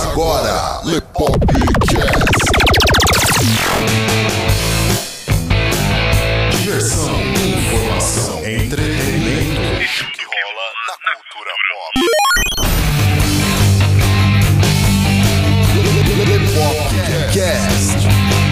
agora, Lepopcast. Diversão, informação, entretenimento. Isso que rola na cultura pop. Lepopcast.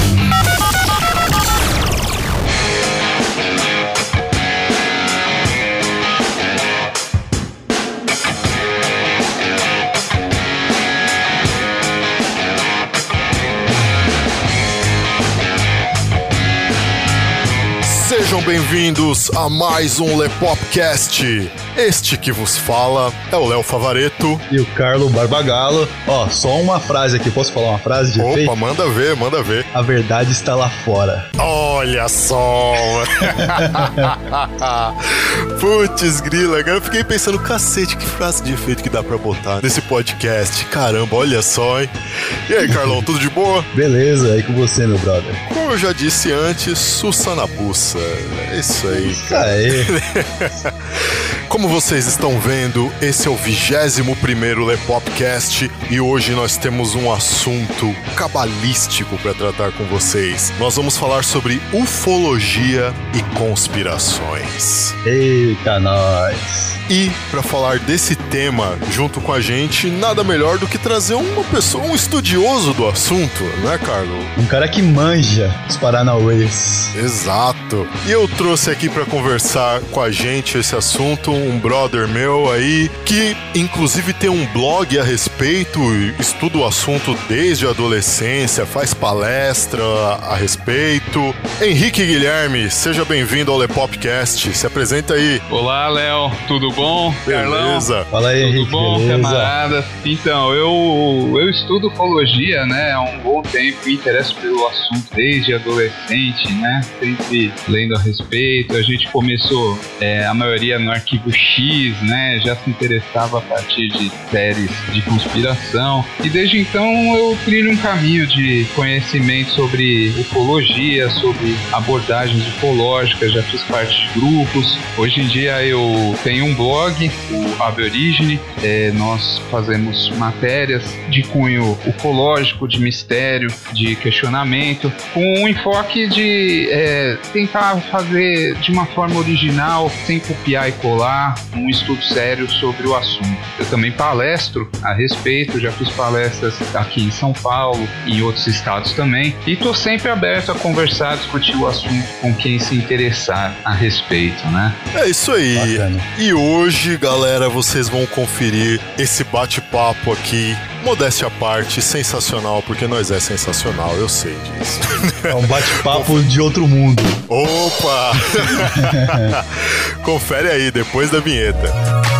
Sejam bem-vindos a mais um Lepopcast. Este que vos fala é o Léo Favaretto e o Carlo Barbagalo. Ó, só uma frase aqui, posso falar uma frase de efeito? Opa, manda ver. A verdade está lá fora. Olha só! Putz, grila, agora eu fiquei pensando, cacete, que frase de efeito que dá pra botar nesse podcast. Caramba, olha só, hein? E aí, Carlão, tudo de boa? Beleza, aí com você, meu brother. Como eu já disse antes, sussa na buça. É isso aí, cara. Isso aí. Como vocês estão vendo, esse é o 21º Lepopcast e hoje nós temos um assunto cabalístico para tratar com vocês. Nós vamos falar sobre ufologia e conspirações. Eita, nós! E para falar desse tema junto com a gente, nada melhor do que trazer uma pessoa, um estudioso do assunto, né, Carlos? Um cara que manja os paranauês. Exato. E eu trouxe aqui para conversar com a gente esse assunto um brother meu aí, que inclusive tem um blog a respeito, estuda o assunto desde a adolescência, faz palestra a respeito. Henrique Guilherme, seja bem-vindo ao Lepopcast. Se apresenta aí. Olá, Léo. Tudo bom? Beleza. Carlão? Fala aí, Henrique. Tudo bom, beleza? camarada? Então, eu estudo ufologia, né, há um bom tempo, me interesso pelo assunto desde adolescente, né, sempre lendo a respeito. A gente começou, a maioria no Arquivo X, né, já se interessava a partir de séries de conspiração. E desde então eu trilho um caminho de conhecimento sobre ufologia, sobre abordagens ufológicas, já fiz parte de grupos. Hoje em dia eu tenho um blog, o Ave Origine, nós fazemos matérias de cunho ufológico, de mistério, de questionamento, com um enfoque de tentar fazer de uma forma original, sem copiar e colar, um estudo sério sobre o assunto. Eu também palestro a respeito, já fiz palestras aqui em São Paulo e em outros estados também, e estou sempre aberto a conversar, discutir o assunto com quem se interessar a respeito, né? É isso aí. Bacana. E hoje, galera, vocês vão conferir esse bate-papo aqui, modéstia à parte, sensacional, porque nós é sensacional, eu sei disso. É um bate-papo de outro mundo. Opa! Confere aí, depois da vinheta.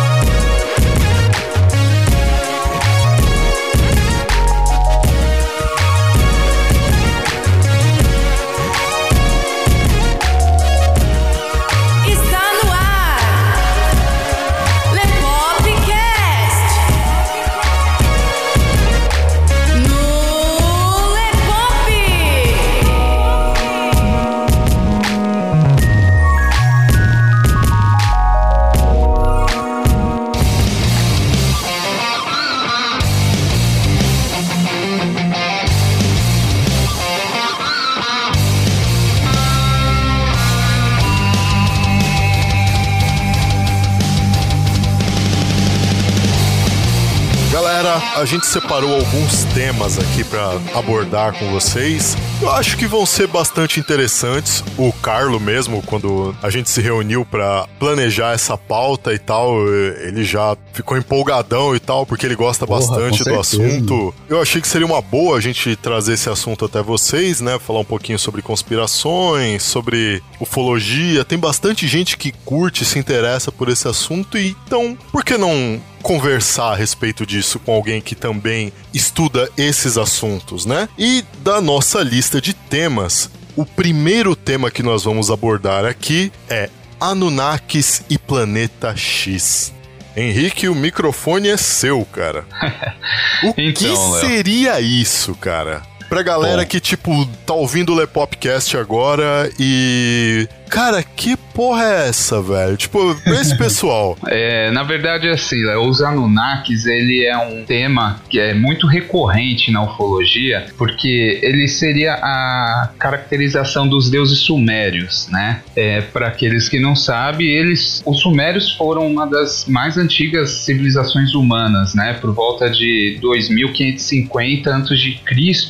A gente separou alguns temas aqui para abordar com vocês. Eu acho que vão ser bastante interessantes. O Carlo mesmo, quando a gente se reuniu para planejar essa pauta e tal, ele já ficou empolgadão e tal, porque ele gosta bastante do assunto. Eu achei que seria uma boa a gente trazer esse assunto até vocês, né? Falar um pouquinho sobre conspirações, sobre ufologia. Tem bastante gente que curte, se interessa por esse assunto, e então, por que não conversar a respeito disso com alguém que também estuda esses assuntos, né? E da nossa lista de temas, o primeiro tema que nós vamos abordar aqui é Anunnakis e Planeta X. Henrique, o microfone é seu, cara. O então, que Léo, seria isso, cara? Pra galera que, tipo, tá ouvindo o Lepopcast agora e cara, que porra é essa, velho? Tipo, pra esse pessoal. Na verdade, assim, os Anunnakis, ele é um tema que é muito recorrente na ufologia, porque ele seria a caracterização dos deuses sumérios, né? Para aqueles que não sabem, os sumérios foram uma das mais antigas civilizações humanas, né? Por volta de 2550 a.C.,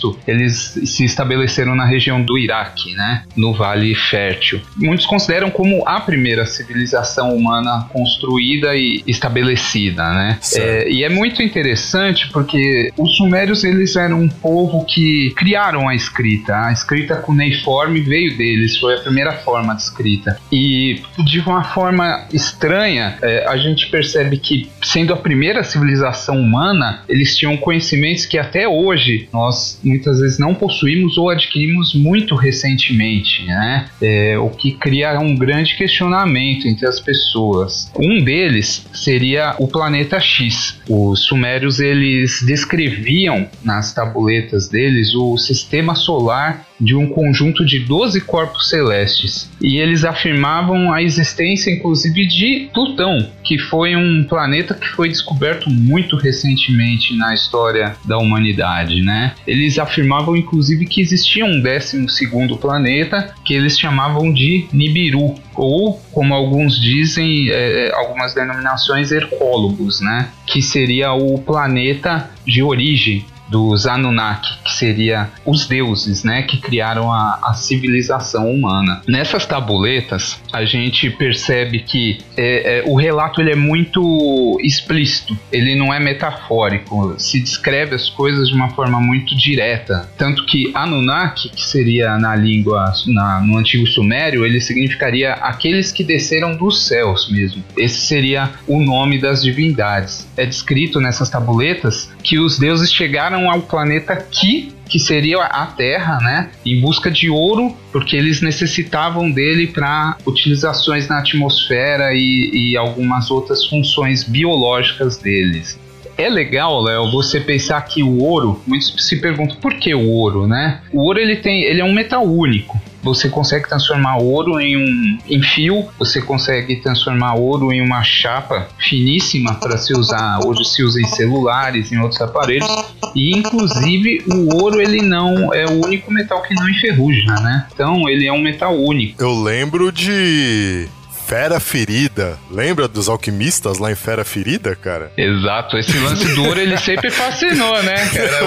eles se estabeleceram na região do Iraque, né? No Vale Fértil. Muitos consideram como a primeira civilização humana construída e estabelecida, né? E é muito interessante porque os sumérios, eles eram um povo que criaram a escrita cuneiforme veio deles, foi a primeira forma de escrita, e de uma forma estranha, a gente percebe que, sendo a primeira civilização humana, eles tinham conhecimentos que até hoje nós muitas vezes não possuímos ou adquirimos muito recentemente, né? O que cria um grande questionamento entre as pessoas. Um deles seria o planeta X. Os sumérios, eles descreviam nas tabuletas deles o sistema solar de um conjunto de 12 corpos celestes, e eles afirmavam a existência inclusive de Plutão, que foi um planeta que foi descoberto muito recentemente na história da humanidade, né? Eles afirmavam inclusive que existia um 12º planeta que eles chamavam de Nibiru, ou, como alguns dizem, algumas denominações, Hercólogos, né? Que seria o planeta de origem dos Anunnaki, que seria os deuses, né, que criaram a civilização humana. Nessas tabuletas, a gente percebe que o relato ele é muito explícito, ele não é metafórico, se descreve as coisas de uma forma muito direta. Tanto que Anunnaki, que seria na língua, no antigo sumério, ele significaria aqueles que desceram dos céus mesmo. Esse seria o nome das divindades. É descrito nessas tabuletas que os deuses chegaram ao planeta Ki, que seria a Terra, né, em busca de ouro, porque eles necessitavam dele para utilizações na atmosfera e algumas outras funções biológicas deles. É legal, Léo, você pensar que o ouro, muitos se perguntam por que o ouro, né? O ouro ele é um metal único. Você consegue transformar ouro em fio, você consegue transformar ouro em uma chapa finíssima para se usar. Hoje se usa em celulares, em outros aparelhos, e inclusive o ouro ele não é o único metal que não enferruja, né? Então ele é um metal único. Eu lembro de Fera Ferida. Lembra dos alquimistas lá em Fera Ferida, cara? Exato, esse lance do ouro ele sempre fascinou, né?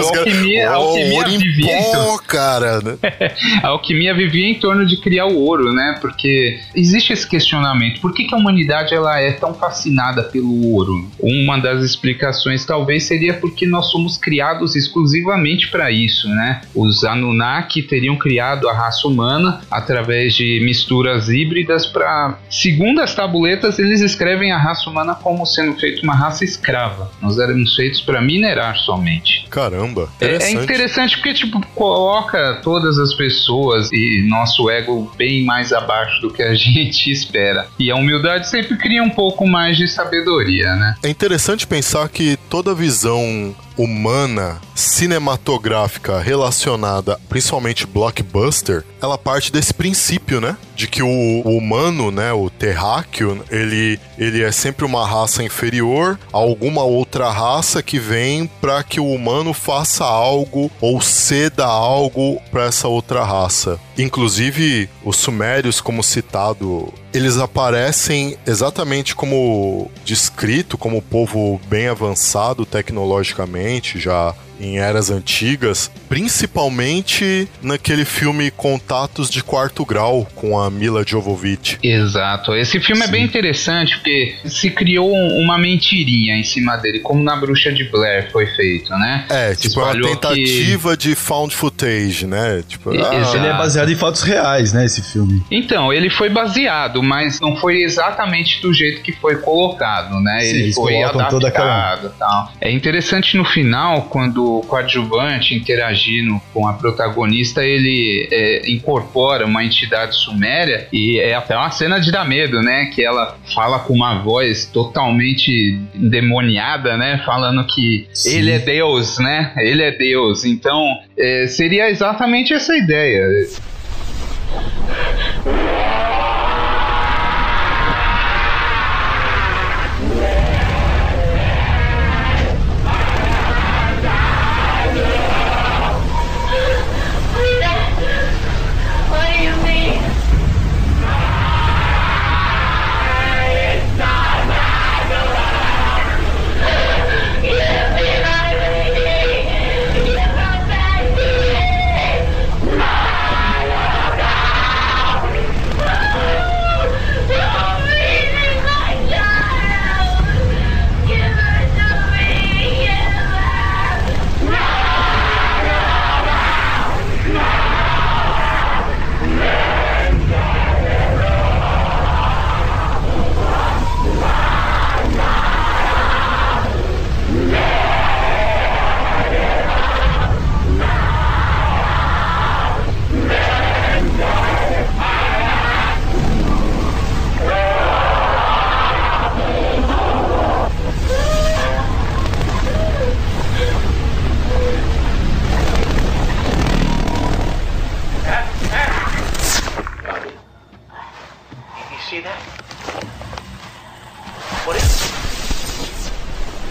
A alquimia vivia cara, né? A alquimia vivia em torno de criar o ouro, né? Porque existe esse questionamento, por que a humanidade ela é tão fascinada pelo ouro? Uma das explicações talvez seria porque nós somos criados exclusivamente para isso, né? Os Anunnaki teriam criado a raça humana através de misturas híbridas para... Segundo as tabuletas, eles escrevem a raça humana como sendo feita uma raça escrava. Nós éramos feitos para minerar somente. Caramba, interessante. É interessante porque, tipo, coloca todas as pessoas e nosso ego bem mais abaixo do que a gente espera. E a humildade sempre cria um pouco mais de sabedoria, né? É interessante pensar que toda visão humana, cinematográfica relacionada, principalmente blockbuster, ela parte desse princípio, né? De que o humano, né, o terráqueo, ele é sempre uma raça inferior a alguma outra raça que vem para que o humano faça algo ou ceda algo para essa outra raça. Inclusive, os sumérios, como citado, eles aparecem exatamente como descrito, como povo bem avançado tecnologicamente, já em eras antigas, principalmente naquele filme Contatos de Quarto Grau, com a Mila Jovovich. Exato. Esse filme é bem interessante, porque se criou uma mentirinha em cima dele, como na Bruxa de Blair foi feito, né? Tipo, uma tentativa de found footage, né? Tipo, ele é baseado em fatos reais, né, esse filme? Então, ele foi baseado, mas não foi exatamente do jeito que foi colocado, né? Sim, ele foi adaptado e tal. É interessante no final, quando o coadjuvante interagindo com a protagonista, ele incorpora uma entidade suméria, e é até uma cena de dar medo, né? Que ela fala com uma voz totalmente endemoniada, né? Falando que Sim. Ele é Deus, né? Ele é Deus. Então, seria exatamente essa ideia.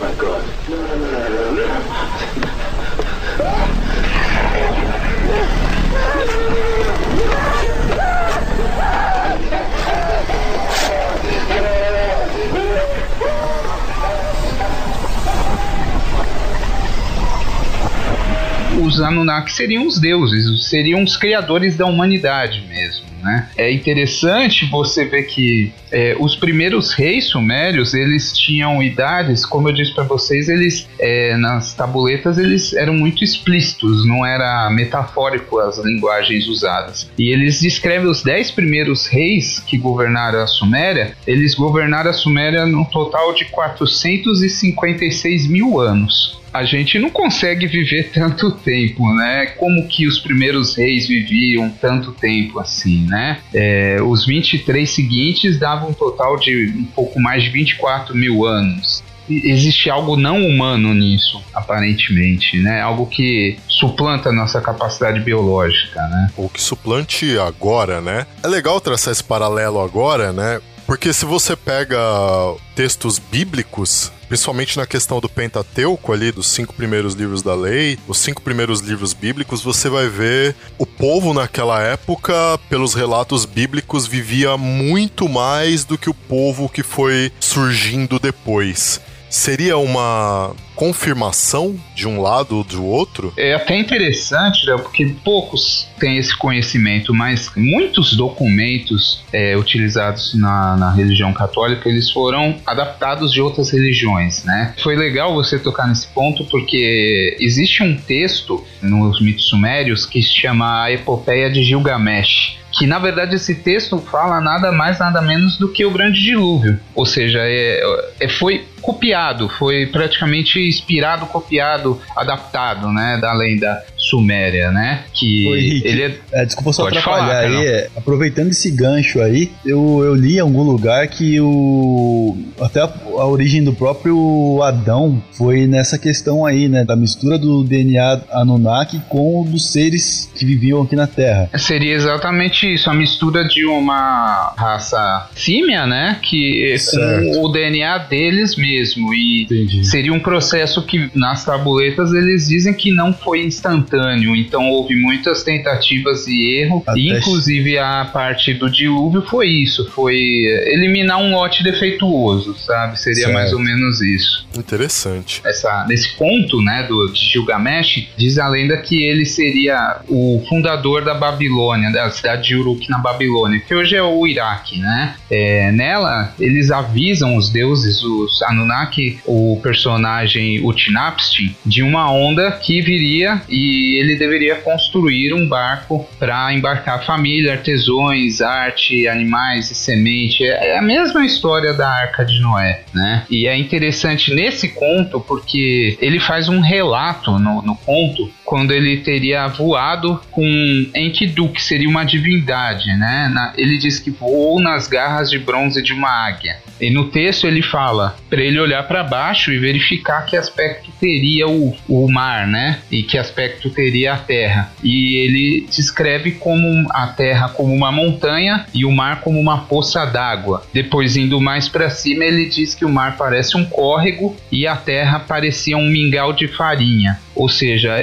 My God. Os Anunnaki seriam os deuses, seriam os criadores da humanidade mesmo, né? É interessante você ver que os primeiros reis sumérios, eles tinham idades, como eu disse para vocês, eles nas tabuletas eles eram muito explícitos, não era metafórico as linguagens usadas. E eles descrevem os 10 primeiros reis que governaram a Suméria, eles governaram a Suméria num total de 456 mil anos. A gente não consegue viver tanto tempo, né? Como que os primeiros reis viviam tanto tempo assim, né? Os 23 seguintes davam um total de um pouco mais de 24 mil anos. Existe algo não humano nisso, aparentemente, né? Algo que suplanta a nossa capacidade biológica, né? Ou que suplante agora, né? É legal traçar esse paralelo agora, né? Porque se você pega textos bíblicos, principalmente na questão do Pentateuco ali, dos 5 primeiros livros da lei, os 5 primeiros livros bíblicos, você vai ver o povo naquela época, pelos relatos bíblicos, vivia muito mais do que o povo que foi surgindo depois. Seria uma confirmação de um lado ou do outro? É até interessante, né, porque poucos têm esse conhecimento, mas muitos documentos utilizados na religião católica, eles foram adaptados de outras religiões, né? Foi legal você tocar nesse ponto, porque existe um texto nos mitos sumérios que se chama a Epopeia de Gilgamesh, que na verdade esse texto fala nada mais nada menos do que o Grande Dilúvio, ou seja, foi copiado, foi praticamente inspirado, copiado, adaptado, né, da lenda suméria, né, que Oi, Henrique, ele desculpa só Pode atrapalhar falar, aí, aproveitando esse gancho aí, eu li em algum lugar que até a origem do próprio Adão foi nessa questão aí, né, da mistura do DNA Anunnaki com o dos seres que viviam aqui na Terra. Seria exatamente isso, a mistura de uma raça símia, né, que com o DNA deles mesmo, e Entendi. seria um processo que nas tabuletas eles dizem que não foi instantâneo, então houve muitas tentativas e erro, e inclusive a parte do dilúvio foi isso, foi eliminar um lote defeituoso, sabe, seria certo. mais ou menos isso. Interessante. Nesse conto, né, de Gilgamesh, diz a lenda que ele seria o fundador da Babilônia, da cidade de Uruk na Babilônia, que hoje é o Iraque, né? Nela, eles avisam os deuses, os Anunnaki, o personagem Utnapishtim, de uma onda que viria e ele deveria construir um barco para embarcar família, artesãos, arte, animais e semente. É a mesma história da Arca de Noé, né? E é interessante nesse conto porque ele faz um relato no conto quando ele teria voado com Enkidu, que seria uma divindade, né? Ele diz que voou nas garras de bronze de uma águia. E no texto ele fala para ele olhar para baixo e verificar que aspecto teria o mar, né? E que aspecto teria a terra. E ele descreve como a terra como uma montanha e o mar como uma poça d'água. Depois, indo mais para cima, ele diz que o mar parece um córrego e a terra parecia um mingau de farinha. Ou seja,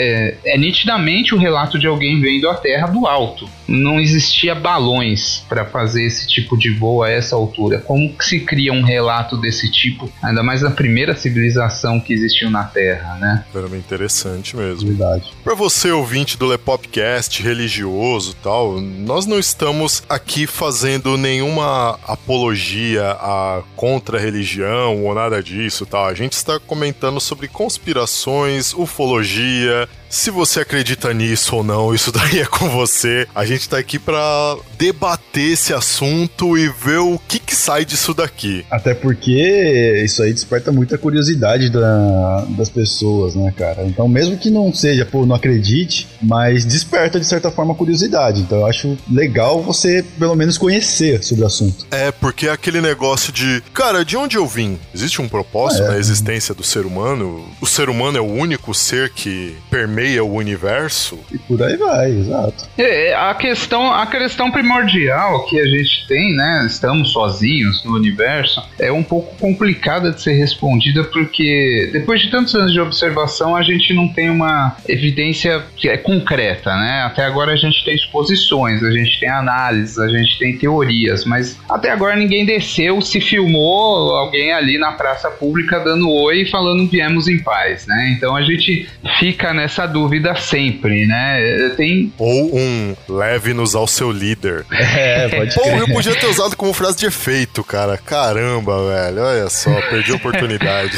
é nitidamente o relato de alguém vendo a Terra do alto. Não existia balões para fazer esse tipo de voo a essa altura. Como que se cria um relato desse tipo, ainda mais na primeira civilização que existiu na Terra, né? Veramente interessante mesmo. Verdade. Para você, ouvinte do Lepopcast, religioso e tal, nós não estamos aqui fazendo nenhuma apologia contra a religião ou nada disso, tal. A gente está comentando sobre conspirações, ufologia. Se você acredita nisso ou não, isso daí é com você. A gente tá aqui pra debater esse assunto e ver o que sai disso daqui. Até porque isso aí desperta muita curiosidade das pessoas, né, cara? Então, mesmo que não seja, não acredite, mas desperta de certa forma a curiosidade. Então, eu acho legal você, pelo menos, conhecer sobre o assunto. É, porque é aquele negócio de, cara, de onde eu vim? Existe um propósito na existência do ser humano? O ser humano é o único ser que permeia o universo? E por aí vai, exato. A questão primordial que a gente tem, né? Estamos sozinhos no universo é um pouco complicada de ser respondida, porque depois de tantos anos de observação a gente não tem uma evidência concreta, né? Até agora a gente tem suposições, a gente tem análises, a gente tem teorias, mas até agora ninguém desceu, se filmou alguém ali na praça pública dando oi e falando viemos em paz, né? Então a gente fica nessa dúvida sempre, né? Ou um leve-nos ao seu líder. Pode Pô, crer. eu podia ter usado como frase de efeito, cara. Caramba, velho. Olha só, perdi a oportunidade.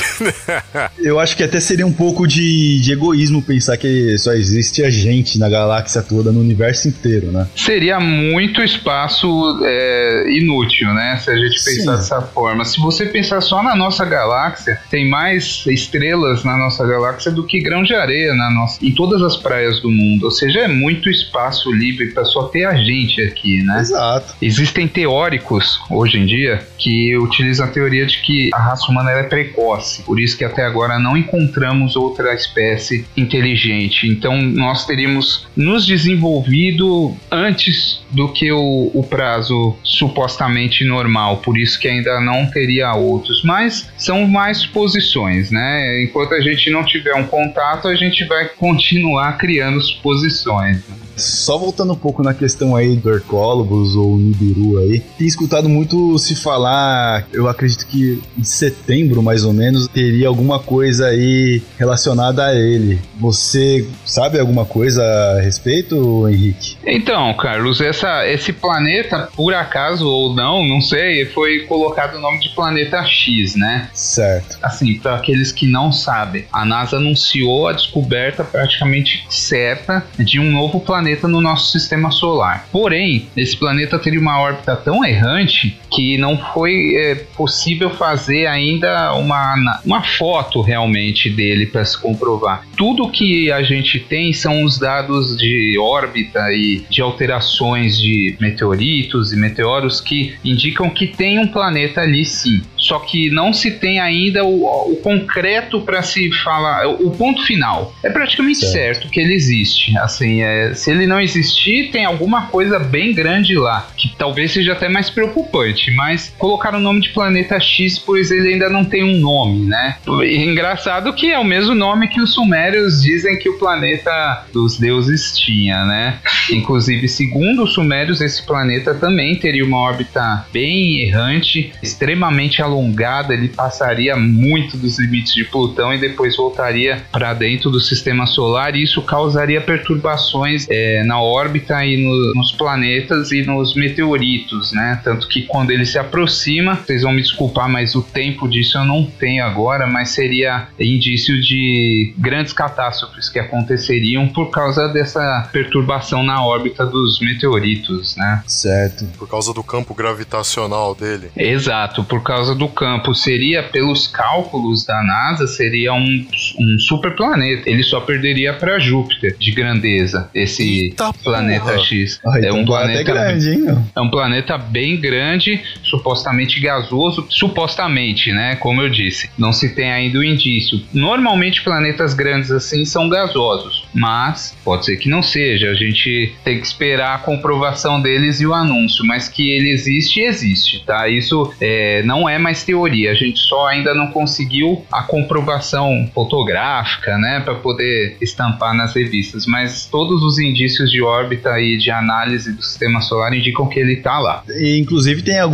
Eu acho que até seria um pouco de egoísmo pensar que só existe a gente na galáxia toda, no universo inteiro, né? Seria muito espaço inútil, né? Se a gente pensar dessa forma. Se você pensar só na nossa galáxia, tem mais estrelas na nossa galáxia do que grão de areia em todas as praias do mundo. Ou seja, é muito espaço livre para só ter a gente aqui, né? Exato. Existem teóricos, hoje em dia, que utilizam a teoria de que a raça humana é precoce. Por isso que até agora não encontramos outra espécie inteligente. Então nós teríamos nos desenvolvido antes do que o prazo supostamente normal. Por isso que ainda não teria outros. Mas são mais suposições, né? Enquanto a gente não tiver um contato, a gente vai continuar criando suposições. Só voltando um pouco na questão aí do Hercólogos ou Nibiru aí, tem escutado muito se falar, eu acredito que em setembro mais ou menos, teria alguma coisa aí relacionada a ele. Você sabe alguma coisa a respeito, Henrique? Então, Carlos, esse planeta, por acaso ou não sei, foi colocado o nome de Planeta X, né? Certo. Assim, para aqueles que não sabem, a NASA anunciou a descoberta praticamente certa de um novo planeta no nosso sistema solar. Porém, esse planeta teria uma órbita tão errante que não foi possível fazer ainda uma foto realmente dele para se comprovar. Tudo que a gente tem são os dados de órbita e de alterações de meteoritos e meteoros que indicam que tem um planeta ali sim. Só que não se tem ainda o concreto para se falar, o ponto final. É praticamente certo que ele existe. Assim, se ele não existir, tem alguma coisa bem grande lá, que talvez seja até mais preocupante, mas colocaram o nome de Planeta X, pois ele ainda não tem um nome, né? E engraçado que é o mesmo nome que os sumérios dizem que o planeta dos deuses tinha, né? Inclusive, segundo os sumérios, esse planeta também teria uma órbita bem errante, extremamente alongada, ele passaria muito dos limites de Plutão e depois voltaria para dentro do sistema solar, e isso causaria perturbações na órbita e nos planetas e nos meteoritos, né? Tanto que quando ele se aproxima, vocês vão me desculpar, mas o tempo disso eu não tenho agora, mas seria indício de grandes catástrofes que aconteceriam por causa dessa perturbação na órbita dos meteoritos, né? Certo. Por causa do campo gravitacional dele. Exato, por causa do campo. Seria, pelos cálculos da NASA, seria um super planeta. Ele só perderia para Júpiter de grandeza, esse planeta X. É um planeta grande, hein? É um planeta bem grande, supostamente gasoso, supostamente, né? Como eu disse, não se tem ainda o indício. Normalmente planetas grandes assim são gasosos, mas pode ser que não seja. A gente tem que esperar a comprovação deles e o anúncio, mas que ele existe, tá? Isso não é mais teoria. A gente só ainda não conseguiu a comprovação fotográfica, né, para poder estampar nas revistas, mas todos os indícios de órbita e de análise do sistema solar indicam que ele tá lá. E, inclusive tem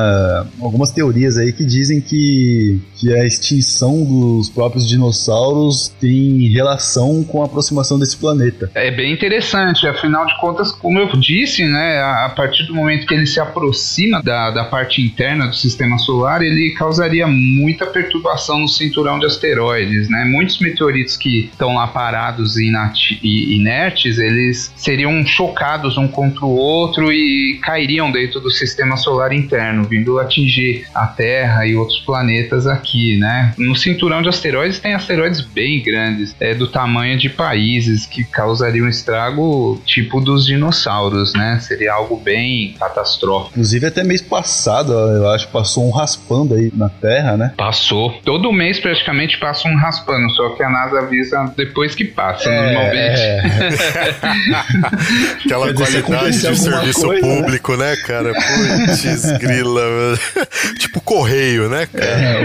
algumas teorias aí que dizem que a extinção dos próprios dinossauros tem relação com a aproximação desse planeta. É bem interessante, afinal de contas, como eu disse, né, a partir do momento que ele se aproxima da parte interna do sistema solar, ele causaria muita perturbação no cinturão de asteroides, né? Muitos meteoritos que estão lá parados e inertes, eles seriam chocados um contra o outro e cairiam dentro do sistema solar interno, vindo atingir a Terra e outros planetas aqui, né? No cinturão de asteroides tem asteroides bem grandes, do tamanho de países, que causariam um estrago tipo dos dinossauros, né? Seria algo bem catastrófico. Inclusive até mês passado, eu acho, passou um raspando aí na Terra, né? Passou. Todo mês praticamente passa um raspando, só que a NASA avisa depois que passa, normalmente. Aquela qualidade de serviço público, né, cara? Putz, grila. fila. Tipo correio, né, cara?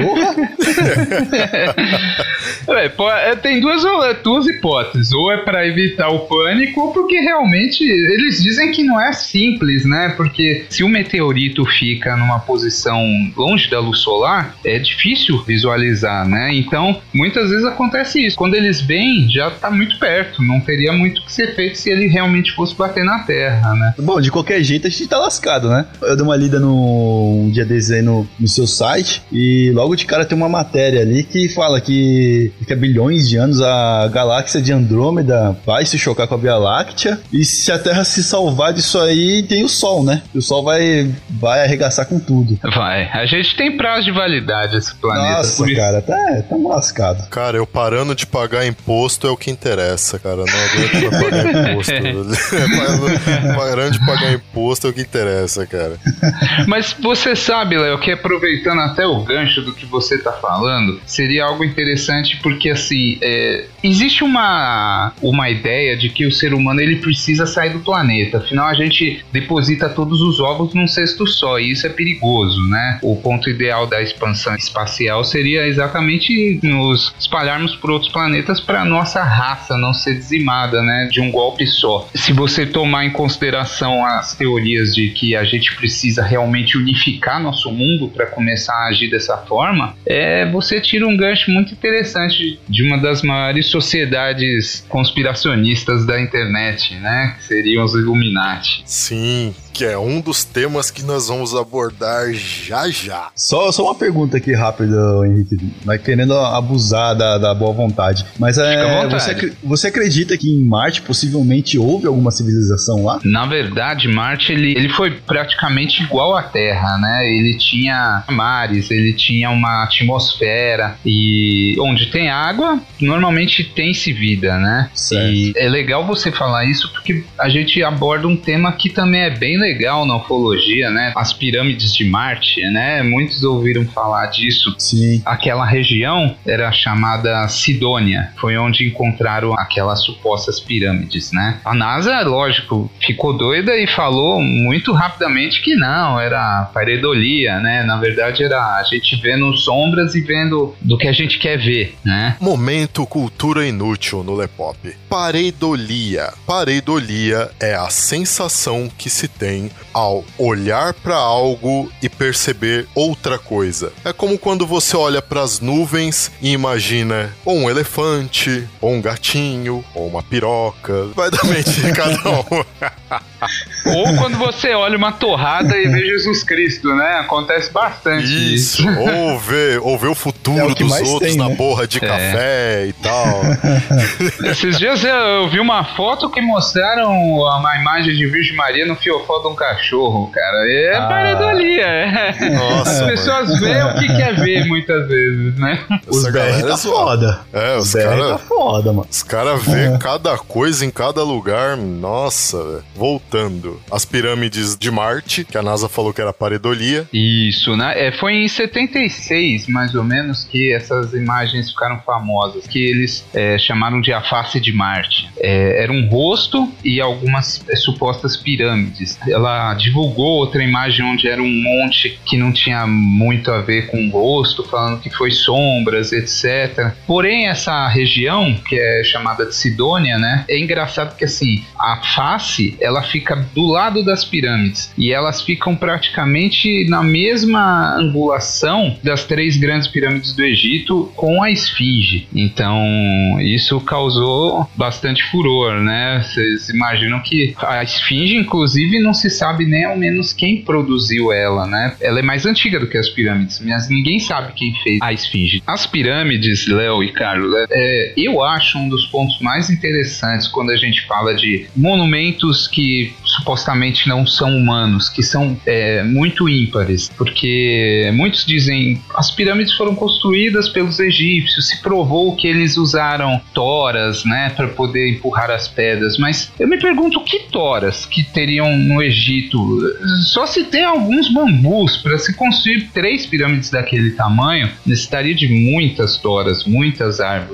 Tem duas hipóteses. Ou é pra evitar o pânico, ou porque realmente eles dizem que não é simples, né? Porque se o meteorito fica numa posição longe da luz solar, é difícil visualizar, né? Então, muitas vezes acontece isso. Quando eles vêm, já tá muito perto. Não teria muito o que ser feito se ele realmente fosse bater na Terra, né? Bom, de qualquer jeito a gente tá lascado, né? Eu dei uma lida um dia desses aí no seu site e logo de cara tem uma matéria ali que fala que daqui a bilhões de anos a galáxia de Andrômeda vai se chocar com a Via Láctea e se a Terra se salvar disso aí, tem o Sol, né? O Sol vai arregaçar com tudo. Vai. A gente tem prazo de validade esse planeta. Nossa, cara, tá lascado. Cara, eu parando de pagar imposto é o que interessa, cara. Não aguento mais pagar imposto. Parando de pagar imposto é o que interessa, cara. Mas você sabe, Léo, que aproveitando até o gancho do que você tá falando, seria algo interessante porque, assim, existe uma ideia de que o ser humano ele precisa sair do planeta. Afinal, a gente deposita todos os ovos num cesto só e isso é perigoso, né? O ponto ideal da expansão espacial seria exatamente nos espalharmos por outros planetas para nossa raça não ser dizimada, né? De um golpe só. Se você tomar em consideração as teorias de que a gente precisa realmente unificar nosso mundo para começar a agir dessa forma, você tira um gancho muito interessante de uma das maiores sociedades conspiracionistas da internet, né? Que seriam os Illuminati. Sim, que é um dos temas que nós vamos abordar já. Só uma pergunta aqui rápida, Henrique. Vai querendo abusar da boa vontade. Mas você acredita que em Marte possivelmente houve alguma civilização lá? Na verdade, Marte ele foi praticamente igual à Terra, né? Ele tinha mares, ele tinha uma atmosfera e onde tem água, normalmente tem-se vida, né? Certo. E é legal você falar isso porque a gente aborda um tema que também é bem legal na ufologia, né? As pirâmides de Marte, né? Muitos ouviram falar disso. Sim. Aquela região era chamada Sidônia. Foi onde encontraram aquelas supostas pirâmides, né? A NASA, lógico, ficou doida e falou muito rapidamente que não, era pareidolia, né? Na verdade, era a gente vendo sombras e vendo do que a gente quer ver, né? Momento cultura inútil no Lepop. Pareidolia. Pareidolia é a sensação que se tem ao olhar para algo e perceber outra coisa. É como quando você olha para as nuvens e imagina ou um elefante, ou um gatinho, ou uma piroca. Vai da mente de cada um. Ou quando você olha uma torrada e vê Jesus Cristo, né? Acontece bastante isso. Ou ver o futuro dos outros tem, na borra de café e tal. Esses dias eu vi uma foto que mostraram uma imagem de Virgem Maria no fiofó de um cachorro, cara. É pareidolia. Nossa, as pessoas veem o que quer ver muitas vezes, né? Os BR tá foda. Os caras tá foda, mano. Os caras vê cada coisa em cada lugar. Nossa, velho. Voltando. As pirâmides de Marte, que a NASA falou que era pareidolia. Isso, né? Foi em 76, mais ou menos, que essas imagens ficaram famosas, que eles chamaram de a face de Marte. Era um rosto e algumas supostas pirâmides. Ela divulgou outra imagem onde era um monte que não tinha muito a ver com o rosto, falando que foi sombras, etc. Porém, essa região, que é chamada de Sidônia, né? É engraçado que, assim, a face, ela fica do lado das pirâmides e elas ficam praticamente na mesma angulação das 3 grandes pirâmides do Egito com a Esfinge. Então, isso causou bastante furor, né? Vocês imaginam que a Esfinge, inclusive, não se sabe nem ao menos quem produziu ela, né? Ela é mais antiga do que as pirâmides, mas ninguém sabe quem fez a Esfinge. As pirâmides, Léo e Carlos, eu acho um dos pontos mais interessantes quando a gente fala de monumentos que supostamente não são humanos, que são muito ímpares, porque muitos dizem as pirâmides foram construídas pelos egípcios, se provou que eles usaram toras, né, para poder empurrar as pedras, mas eu me pergunto que toras que teriam no Egito? Só se tem alguns bambus. Para se construir 3 pirâmides daquele tamanho, necessitaria de muitas toras, muitas árvores.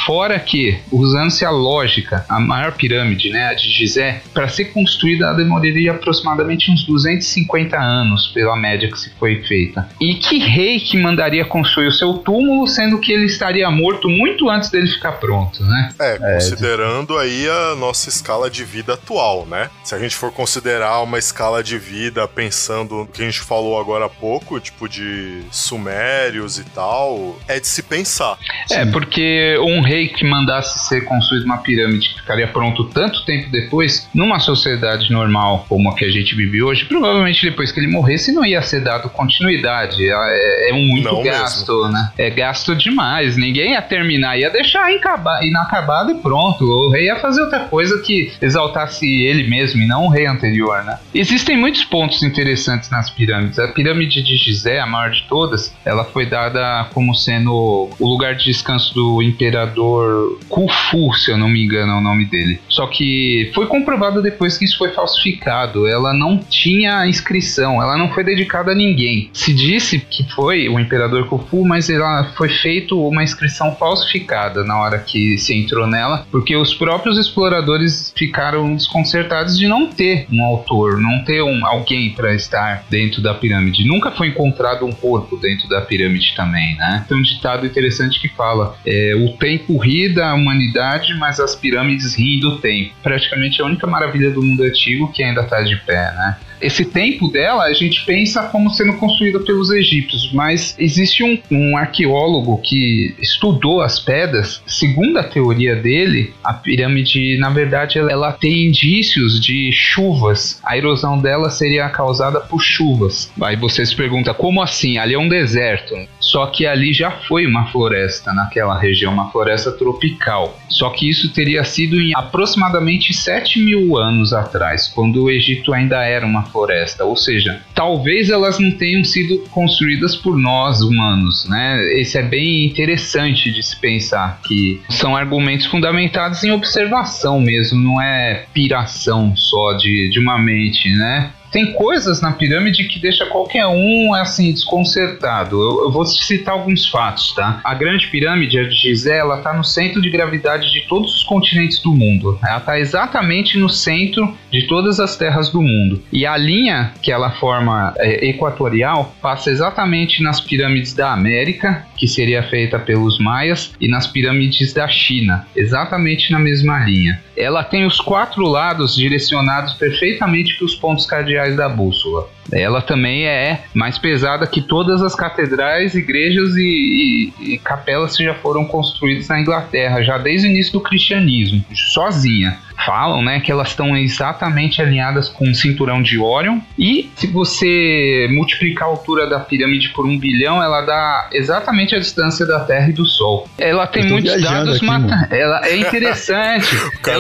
Fora que, usando-se a lógica, a maior pirâmide, né, a de Gizé, para ser construída ela demoraria aproximadamente uns 250 anos pela média que se foi feita. E que rei que mandaria construir o seu túmulo, sendo que ele estaria morto muito antes dele ficar pronto, né? Considerando aí a nossa escala de vida atual, né? Se a gente for considerar uma escala de vida pensando no que a gente falou agora há pouco, tipo de sumérios e tal, é de se pensar. Porque um rei que mandasse ser construído uma pirâmide que ficaria pronto tanto tempo depois, numa sociedade normal como a que a gente vive hoje, provavelmente depois que ele morresse não ia ser dado continuidade. É muito não gasto, mesmo. né? É gasto demais. Ninguém ia terminar, ia deixar inacabado e pronto. O rei ia fazer outra coisa que exaltasse ele mesmo e não o rei anterior, né? Existem muitos pontos interessantes nas pirâmides. A pirâmide de Gizé, a maior de todas, ela foi dada como sendo o lugar de descanso do imperador Khufu, se eu não me engano é o nome dele. Só que foi comprovado depois que isso foi falsificado. Ela não tinha inscrição, ela não foi dedicada a ninguém. Se disse que foi o imperador Khufu, mas ela foi feita uma inscrição falsificada na hora que se entrou nela, porque os próprios exploradores ficaram desconcertados de não ter um autor, não ter alguém para estar dentro da pirâmide. Nunca foi encontrado um corpo dentro da pirâmide também, né? Tem um ditado interessante que fala: o tempo ri da humanidade, mas as pirâmides riem do tempo. Praticamente a única maravilha do mundo antigo que ainda está de pé, né? Esse tempo dela a gente pensa como sendo construída pelos egípcios, mas existe um arqueólogo que estudou as pedras. Segundo a teoria dele, a pirâmide, na verdade, ela tem indícios de chuvas. A erosão dela seria causada por chuvas. Aí você se pergunta, como assim? Ali é um deserto. Só que ali já foi uma floresta naquela região, uma floresta tropical. Só que isso teria sido em aproximadamente 7.000 anos atrás, quando o Egito ainda era uma floresta, ou seja, talvez elas não tenham sido construídas por nós humanos, né? Esse é bem interessante de se pensar, que são argumentos fundamentados em observação mesmo, não é piração só de uma mente, né? Tem coisas na pirâmide que deixa qualquer um, assim, desconcertado. Eu vou citar alguns fatos, tá? A grande pirâmide, a de Gizé, ela tá no centro de gravidade de todos os continentes do mundo. Ela tá exatamente no centro de todas as terras do mundo. E a linha que ela forma equatorial passa exatamente nas pirâmides da América, que seria feita pelos maias, e nas pirâmides da China, exatamente na mesma linha. Ela tem os 4 lados direcionados perfeitamente para os pontos cardeais da bússola. Ela também é mais pesada que todas as catedrais, igrejas e capelas que já foram construídas na Inglaterra, já desde o início do cristianismo, sozinha. Falam, né, que elas estão exatamente alinhadas com o cinturão de Órion, e se você multiplicar a altura da pirâmide por 1 bilhão, ela dá exatamente a distância da Terra e do Sol. Ela tem muitos dados ela é interessante.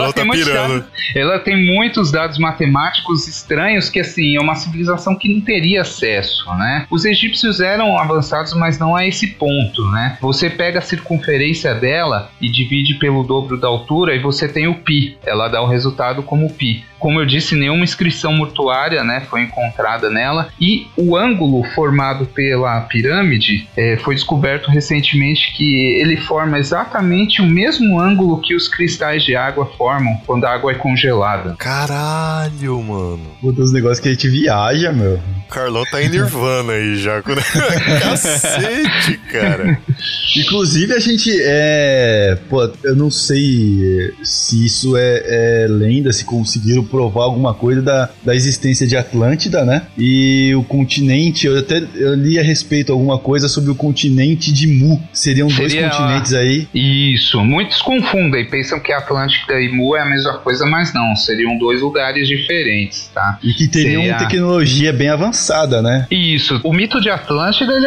Ela tem muitos dados matemáticos estranhos que, assim, é uma civilização que não teria acesso, né? Os egípcios eram avançados, mas não a esse ponto, né? Você pega a circunferência dela e divide pelo dobro da altura e você tem o π. Ela dá o resultado como π. Como eu disse, nenhuma inscrição mortuária, né, foi encontrada nela, e o ângulo formado pela pirâmide foi descoberto recentemente que ele forma exatamente o mesmo ângulo que os cristais de água formam quando a água é congelada. Caralho, mano. Puta, os negócios que a gente viaja, meu. O Carlão tá em Nirvana aí já. Cacete, cara. Inclusive a gente eu não sei se isso é lenda, se conseguiram provar alguma coisa da existência de Atlântida, né? E o continente, eu li a respeito alguma coisa sobre o continente de Mu. Seriam 2 continentes aí. Isso, muitos confundem, pensam que Atlântida e Mu é a mesma coisa, mas não, seriam 2 lugares diferentes, tá? E que teriam tecnologia bem avançada, né? Isso, o mito de Atlântida, ele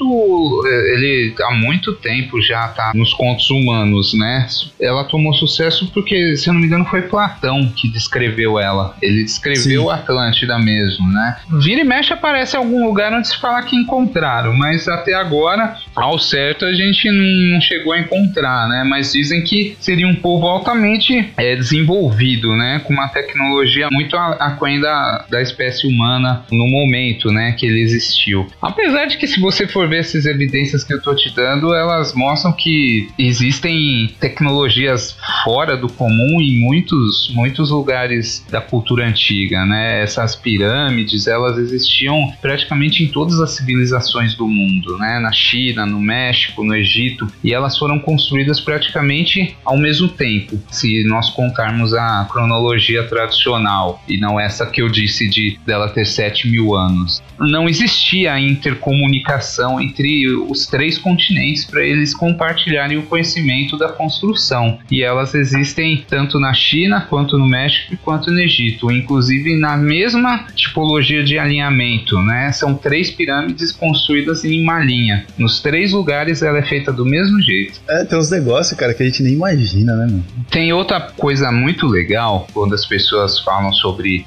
há muito tempo já tá nos contos humanos, né? Ela tomou sucesso porque, se eu não me engano, foi Platão que descreveu descreveu ela. Ele descreveu a Atlântida mesmo, né? Vira e mexe aparece algum lugar onde se fala que encontraram, mas até agora, ao certo, a gente não chegou a encontrar, né? Mas dizem que seria um povo altamente desenvolvido, né? Com uma tecnologia muito aquém da espécie humana no momento, né? Que ele existiu. Apesar de que, se você for ver essas evidências que eu tô te dando, elas mostram que existem tecnologias fora do comum em muitos lugares da cultura antiga, né? Essas pirâmides, elas existiam praticamente em todas as civilizações do mundo, né? Na China, no México, no Egito, e elas foram construídas praticamente ao mesmo tempo, se nós contarmos a cronologia tradicional, e não essa que eu disse dela ter 7.000 anos. Não existia a intercomunicação entre os 3 continentes para eles compartilharem o conhecimento da construção, e elas existem tanto na China, quanto no México, quanto no Egito, inclusive na mesma tipologia de alinhamento, né? São 3 pirâmides construídas em uma linha. Nos 3 lugares ela é feita do mesmo jeito. Tem uns negócios, cara, que a gente nem imagina, né, mano? Tem outra coisa muito legal quando as pessoas falam sobre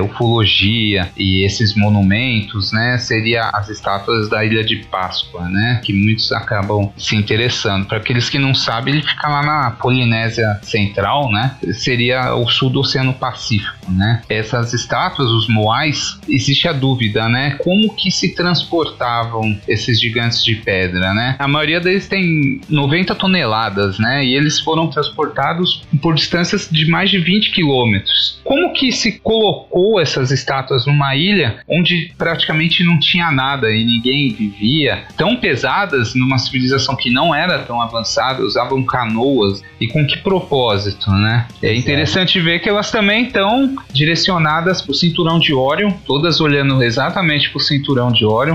ufologia e esses monumentos, né? Seria as estátuas da Ilha de Páscoa, né? Que muitos acabam se interessando. Para aqueles que não sabem, ele fica lá na Polinésia Central, né? Seria o sul do Oceano Pacífico, né? Essas estátuas, os moais, existe a dúvida, né? Como que se transportavam esses gigantes de pedra, né? A maioria deles tem 90 toneladas, né? E eles foram transportados por distâncias de mais de 20 quilômetros. Como que se colocou essas estátuas numa ilha onde praticamente não tinha nada e ninguém vivia? Tão pesadas, numa civilização que não era tão avançada, usavam canoas, e com que propósito, né? É interessante ver que elas também estão direcionadas para o cinturão de Órion, todas olhando exatamente para o cinturão de Órion,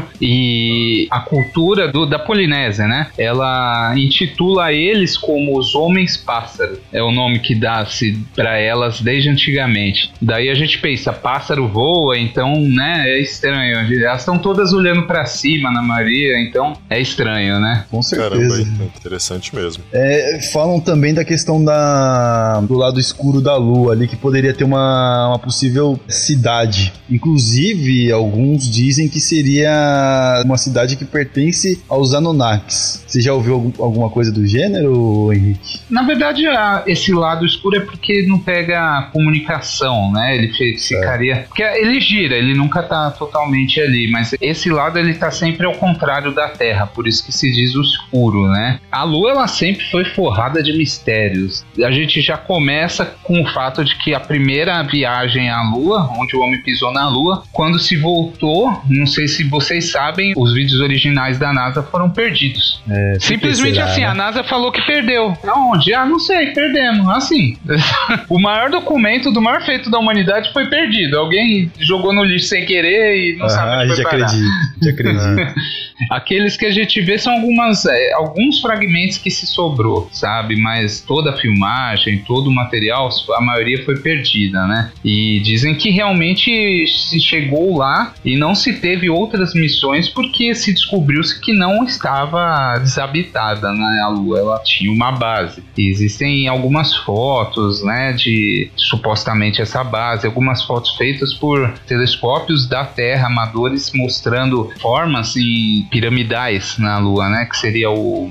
e a cultura da Polinésia, né? Ela intitula eles como os homens-pássaro. É o nome que dá-se para elas desde antigamente. Daí a gente pensa, pássaro voa, então, né? É estranho. Elas estão todas olhando para cima, na maioria, então é estranho, né? Com certeza. Caramba, é interessante mesmo. Falam também da questão do lado escuro da Lua ali, que poderia ter uma possível cidade. Inclusive, alguns dizem que seria uma cidade que pertence aos Anunnakis. Você já ouviu alguma coisa do gênero, Henrique? Na verdade, esse lado escuro é porque não pega comunicação, né? Ele ficaria... Porque ele gira, ele nunca tá totalmente ali, mas esse lado ele tá sempre ao contrário da Terra, por isso que se diz o escuro, né? A Lua, ela sempre foi forrada de mistérios. A gente já começa com o fato de que a primeira viagem à Lua, onde o homem pisou na Lua, quando se voltou, não sei se vocês sabem, os vídeos originais da NASA foram perdidos. Simplesmente assim, né? A NASA falou que perdeu. Aonde? Não sei, perdemos. Assim. O maior documento do maior feito da humanidade foi perdido. Alguém jogou no lixo sem querer e não sabe onde foi parar. Já acredito. Aqueles que a gente vê são alguns fragmentos que se sobrou, sabe? Mas toda a filmagem, todo o material, a maioria foi perdida, né? E dizem que realmente se chegou lá e não se teve outras missões porque se descobriu-se que não estava desabitada, né? A Lua, ela tinha uma base. E existem algumas fotos, né? De supostamente essa base, algumas fotos feitas por telescópios da Terra, amadores, mostrando formas piramidais na Lua, né? Que seria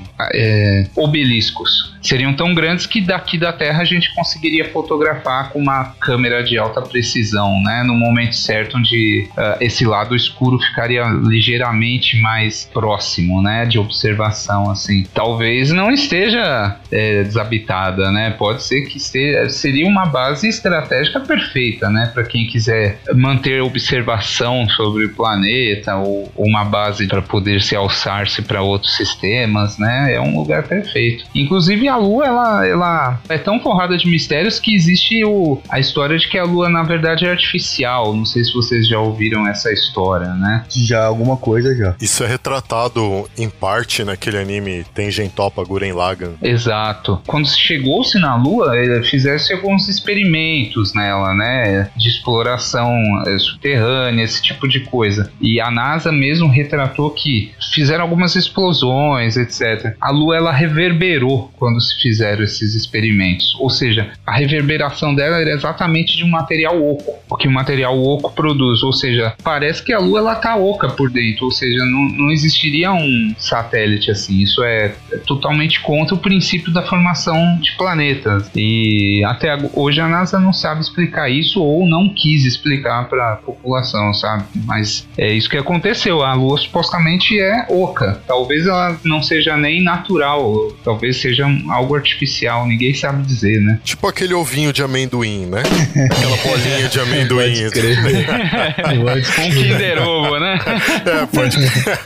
obeliscos. Seriam tão grandes que daqui da Terra a gente conseguiria fotografar com uma câmera de alta precisão, né? No momento certo, onde esse lado escuro ficaria ligeiramente mais próximo, né? De observação, assim. Talvez não esteja desabitada, né? Pode ser que seria uma base estratégica perfeita, né? Para quem quiser manter observação sobre o planeta, ou uma base para poder se alçar-se para outros sistemas, né? É um lugar perfeito. Inclusive a Lua, ela é tão forrada de mistérios que existe a história de que a Lua na verdade é artificial. Não sei se vocês já ouviram essa história, né? Já, alguma coisa já. Isso é retratado em parte naquele anime Tengen Toppa Gurren Lagann. Exato. Quando chegou-se na Lua fizesse alguns experimentos nela, né, de exploração subterrânea, esse tipo de coisa. E a NASA mesmo retratou que fizeram algumas explosões, etc. A Lua, ela reverberou quando se fizeram esses experimentos, ou seja, a reverberação dela era exatamente de um material oco, o que o material oco produz, ou seja, parece que a Lua, ela tá oca por dentro, ou seja, não existiria um satélite assim. Isso é totalmente contra o princípio da formação de planetas, e até hoje a NASA não sabe explicar isso, ou não quis explicar para a população, sabe? Mas é isso que aconteceu. A Lua supostamente é oca, talvez ela não seja nem natural, talvez seja algo artificial, ninguém sabe dizer, né? Tipo aquele ovinho de amendoim, né? Aquela bolinha de amendoim. Um Kinder Ovo, né? Pode.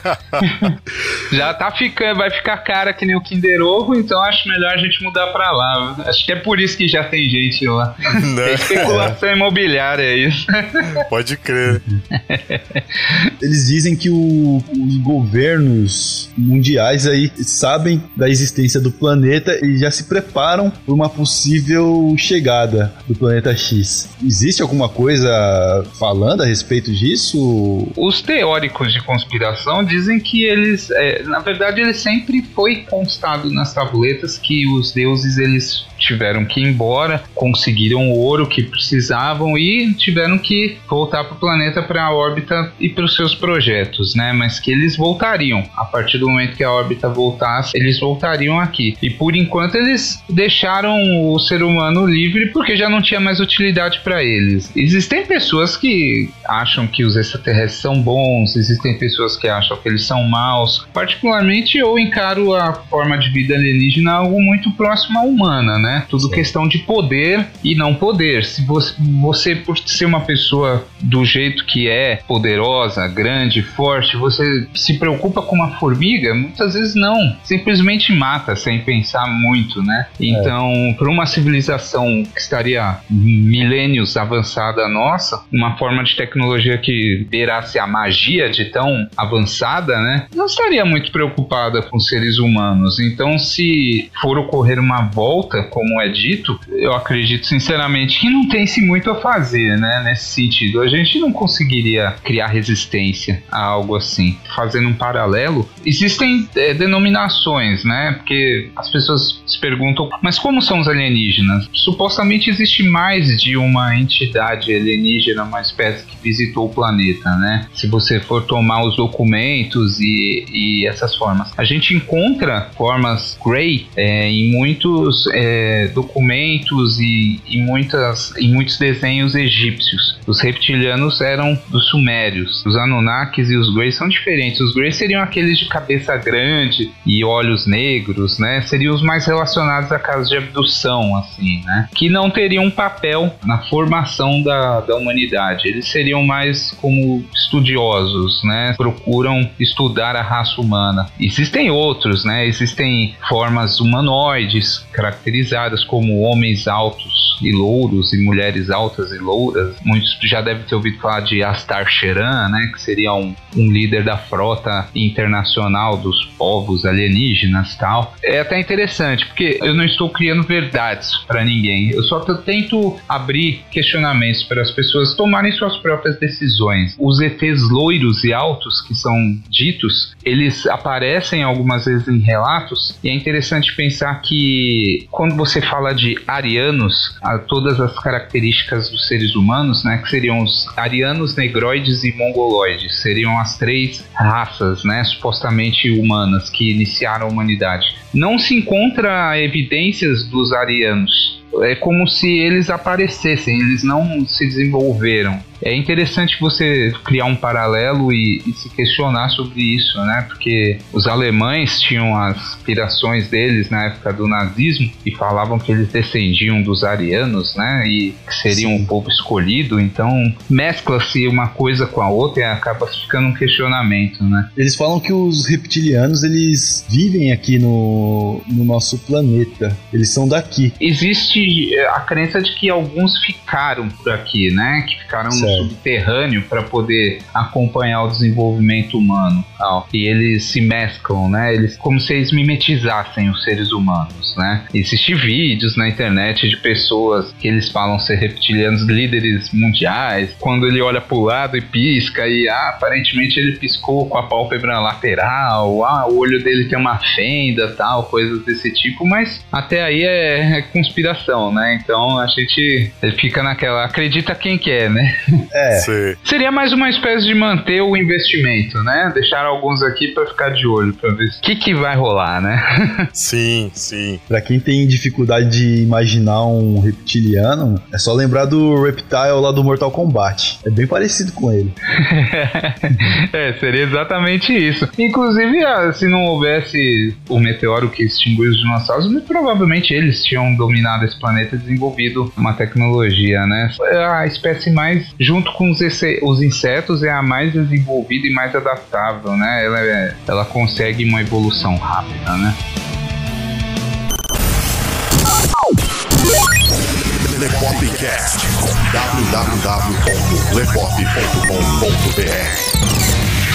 Já tá ficando, vai ficar cara que nem o Kinder Ovo, então acho melhor a gente mudar pra lá. Acho que é por isso que já tem gente lá. É especulação imobiliária, é isso. Pode crer. Eles dizem que os governos mundiais aí sabem da existência do planeta e já se preparam para uma possível chegada do planeta X. Existe alguma coisa falando a respeito disso? Os teóricos de conspiração dizem que eles, na verdade, ele sempre foi constado nas tabuletas que os deuses, eles tiveram que ir embora, conseguiram o ouro que precisavam e tiveram que voltar para o planeta, para a órbita e para os seus projetos, né? Mas que eles voltariam. A partir do momento que a órbita voltasse, eles voltariam aqui. E por enquanto eles deixaram o ser humano livre porque já não tinha mais utilidade para eles. Existem pessoas que acham que os extraterrestres são bons, existem pessoas que acham que eles são maus. Particularmente eu encaro a forma de vida alienígena algo muito próximo à humana, né? Tudo questão de poder e não poder. Se você, por ser uma pessoa do jeito que é, poderosa, grande, forte, você se preocupa com uma formiga, muitas vezes não. Simplesmente mata sem pensar muito, né? Então, para uma civilização que estaria milênios avançada nossa, uma forma de tecnologia que beirasse a magia de tão avançada, né? Não estaria muito preocupada com seres humanos. Então, se for ocorrer uma volta, como é dito, eu acredito sinceramente que não tem-se muito a fazer, né, nesse sentido. A gente não conseguiria criar resistência a algo assim. Fazendo um paralelo, existem denominações, né, porque as pessoas se perguntam, mas como são os alienígenas? Supostamente existe mais de uma entidade alienígena, uma espécie que visitou o planeta, né? Se você for tomar os documentos e essas formas, a gente encontra formas Grey em muitos documentos e em muitos desenhos egípcios. Os reptilianos eram dos sumérios. Os Anunnakis e os Greys são diferentes. Os Greys seriam aqueles de cabeça grande e olhos negros, né? Seriam os mais relacionados a casos de abdução, assim, né? Que não teriam um papel na formação da humanidade. Eles seriam mais como estudiosos, né? Procuram estudar a raça humana. Existem outros, né? Existem formas humanoides caracterizadas como homens altos e louros e mulheres altas e louras. Muitos já devem ter ouvido falar de Astar Sheran, né, que seria um líder da frota internacional dos povos alienígenas e tal. É até interessante, porque eu não estou criando verdades para ninguém, eu só tento abrir questionamentos para as pessoas tomarem suas próprias decisões. Os ETs loiros e altos que são ditos, eles aparecem algumas vezes em relatos, e é interessante pensar que quando você fala de arianos, todas as características dos seres humanos, né, que seriam os arianos, negroides e mongoloides, seriam as três raças, né, supostamente humanas que iniciaram a humanidade. Não se encontra evidências dos arianos. É como se eles aparecessem, eles não se desenvolveram. É interessante você criar um paralelo e se questionar sobre isso, né? Porque os alemães tinham as aspirações deles na época do nazismo e falavam que eles descendiam dos arianos, né? E que seriam um povo escolhido. Então mescla-se uma coisa com a outra e acaba ficando um questionamento, né? Eles falam que os reptilianos, eles vivem aqui no nosso planeta. Eles são daqui. Existe existe a crença de que alguns ficaram por aqui, né? Que ficaram no subterrâneo para poder acompanhar o desenvolvimento humano, tal. E eles se mesclam, né? Eles como se eles mimetizassem os seres humanos, né? Existem vídeos na internet de pessoas que eles falam ser reptilianos, líderes mundiais. Quando ele olha pro lado e pisca e aparentemente ele piscou com a pálpebra lateral, o olho dele tem uma fenda, tal, coisas desse tipo, mas até aí é conspiração, né? Então a gente fica naquela, acredita quem quer, né? Sim. Seria mais uma espécie de manter o investimento, né? Deixar alguns aqui pra ficar de olho, pra ver o que vai rolar, né? Sim, sim. Pra quem tem dificuldade de imaginar um reptiliano, é só lembrar do Reptile lá do Mortal Kombat. É bem parecido com ele. Seria exatamente isso. Inclusive, se não houvesse o meteoro que extinguiu os dinossauros, muito provavelmente eles tinham dominado esse planeta e desenvolvido uma tecnologia, né? A espécie mais, junto com os insetos, é a mais desenvolvida e mais adaptável, né? Ela consegue uma evolução rápida, né? Lepopcast, www.lepop.com.br.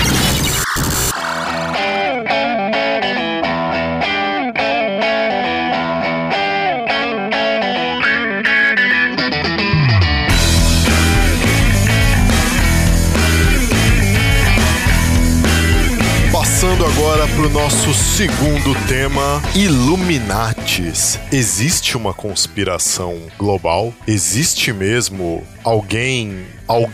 Passando agora para o nosso segundo tema, Illuminatis. Existe uma conspiração global? Existe mesmo alguém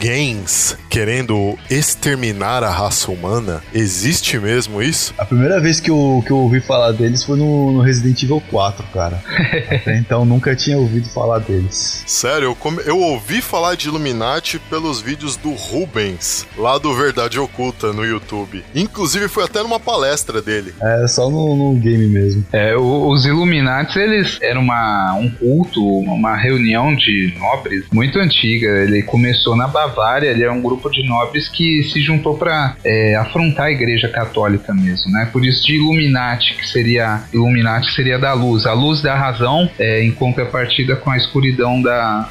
querendo exterminar a raça humana? Existe mesmo isso? A primeira vez que eu ouvi falar deles foi no Resident Evil 4, cara. Até então nunca tinha ouvido falar deles. Sério, eu ouvi falar de Illuminati pelos vídeos do Rubens, lá do Verdade Oculta no YouTube. Inclusive foi até numa palestra dele. Só no game mesmo. Os Illuminati, eles eram um culto, uma reunião de nobres muito antiga. Ele começou na Bavária, ele é um grupo de nobres que se juntou para afrontar a Igreja Católica mesmo, né? Por isso de Illuminati, Illuminati seria da luz, a luz da razão, em contrapartida com a escuridão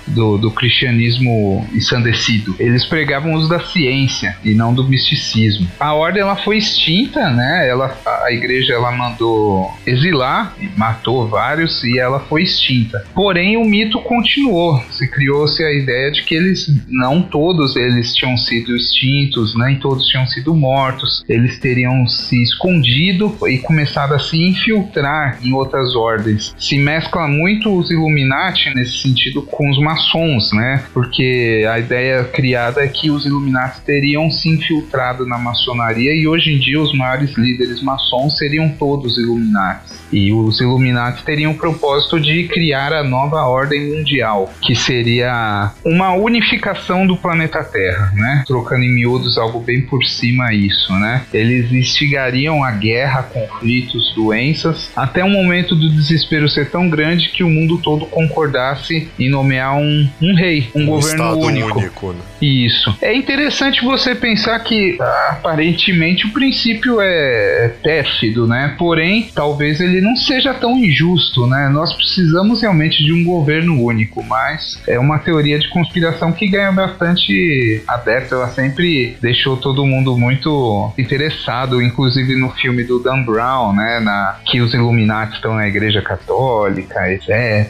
do cristianismo ensandecido. Eles pregavam o uso da ciência e não do misticismo. A ordem ela foi extinta, né? A igreja ela mandou exilar, matou vários e ela foi extinta. Porém, o mito continuou. Criou-se a ideia de que não todos eles tinham sido extintos, nem todos tinham sido mortos. Eles teriam se escondido e começado a se infiltrar em outras ordens. Se mescla muito os Illuminati nesse sentido com os maçons, né? Porque a ideia criada é que os Illuminati teriam se infiltrado na maçonaria e hoje em dia os maiores líderes maçons seriam todos Illuminati. E os Illuminati teriam o propósito de criar a nova ordem mundial, que seria uma unificação do planeta Terra, né? Trocando em miúdos algo bem por cima isso, né? Eles instigariam a guerra, conflitos, doenças, até um momento do desespero ser tão grande que o mundo todo concordasse em nomear um rei, um governo único. Né? Isso. É interessante você pensar que aparentemente o princípio é pérfido, né? Porém, talvez ele não seja tão injusto, né? Nós precisamos realmente de um governo único, mas é uma teoria de conspiração que ganha bastante adepto. Ela sempre deixou todo mundo muito interessado, inclusive no filme do Dan Brown, né? Que os Illuminati estão na Igreja Católica, etc.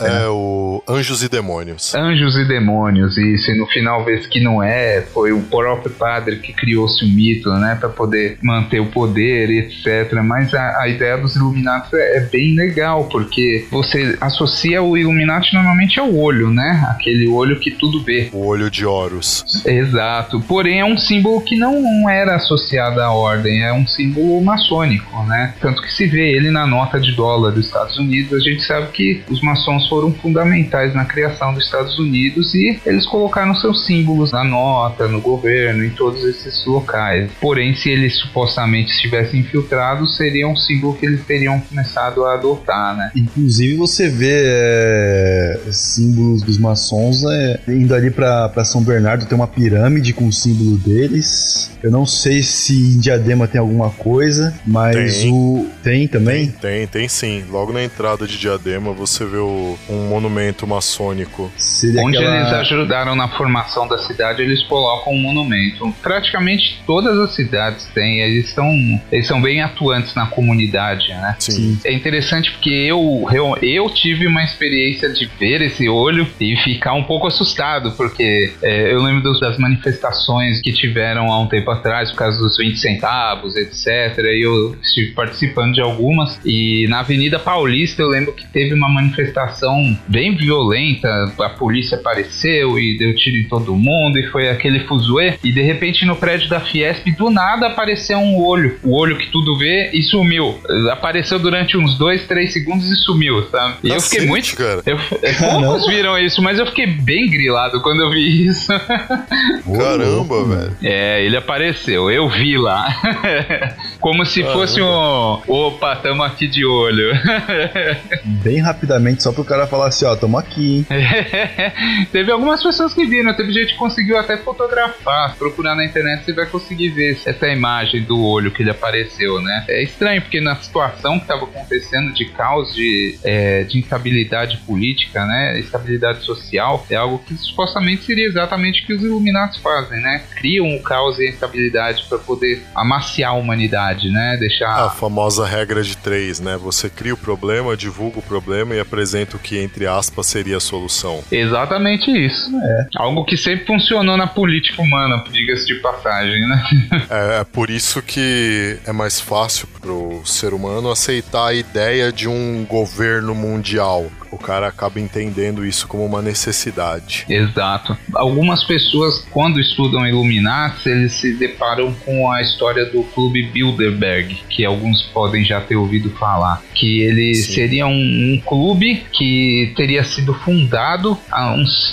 O Anjos e Demônios. Anjos e Demônios, isso. E no final vê que não foi o próprio padre que criou-se o mito, né? Para poder manter o poder, etc. Mas a ideia dos Illuminati é bem legal, porque você associa o Illuminati normalmente ao olho, né? Aquele olho que tudo vê. O olho de Horus. Exato. Porém, é um símbolo que não era associado à ordem, é um símbolo maçônico, né? Tanto que se vê ele na nota de dólar dos Estados Unidos. A gente sabe que os maçons foram fundamentais na criação dos Estados Unidos e eles colocaram seus símbolos na nota, no governo, em todos esses locais. Porém, se eles supostamente estivessem infiltrados, seria um símbolo que eles teriam começado a adotar, né? Inclusive você vê símbolos dos maçons indo ali pra São Bernardo Bernardo tem uma pirâmide com o símbolo deles. Eu não sei se em Diadema tem alguma coisa, mas Tem também? Tem sim. Logo na entrada de Diadema você vê um monumento maçônico. Onde eles ajudaram na formação da cidade, eles colocam um monumento. Praticamente todas as cidades têm. Eles são bem atuantes na comunidade, né? Sim. É interessante porque eu tive uma experiência de ver esse olho e ficar um pouco assustado, porque eu lembro das manifestações que tiveram há um tempo atrás por causa dos 20 centavos, etc. E eu estive participando de algumas, e na Avenida Paulista eu lembro que teve uma manifestação bem violenta, a polícia apareceu e deu tiro em todo mundo e foi aquele fuzuê, e de repente no prédio da Fiesp do nada apareceu um olho, o olho que tudo vê, e sumiu. Apareceu durante uns 2-3 segundos e sumiu, sabe? E eu fiquei muito... Cara. Poucos viram isso, mas eu fiquei bem grilado quando eu vi isso. Caramba, velho. Ele apareceu, eu vi lá. Como se fosse opa, tamo aqui de olho. Bem rapidamente, só pro cara falar assim, ó, tamo aqui, hein? Teve algumas pessoas que viram, teve gente que conseguiu até fotografar. Procurar na internet você vai conseguir ver essa imagem do olho que ele apareceu, né? É estranho, porque na situação que tava acontecendo de caos, de instabilidade política, né? Estabilidade social, é algo que supostamente seria exatamente o que os Illuminati fazem, né? Criam o caos e a instabilidade para poder amaciar a humanidade, né? Deixar... A famosa regra de 3, né? Você cria o problema, divulga o problema e apresenta o que, entre aspas, seria a solução. Exatamente isso. Algo que sempre funcionou na política humana, diga-se de passagem, né? É por isso que é mais fácil pro ser humano aceitar a ideia de um governo mundial. O cara acaba entendendo isso como uma necessidade. Exato. Algumas pessoas, quando estudam Illuminati, eles se deparam com a história do Clube Bilderberg, que alguns podem já ter ouvido falar. Que ele seria um clube que teria sido fundado há uns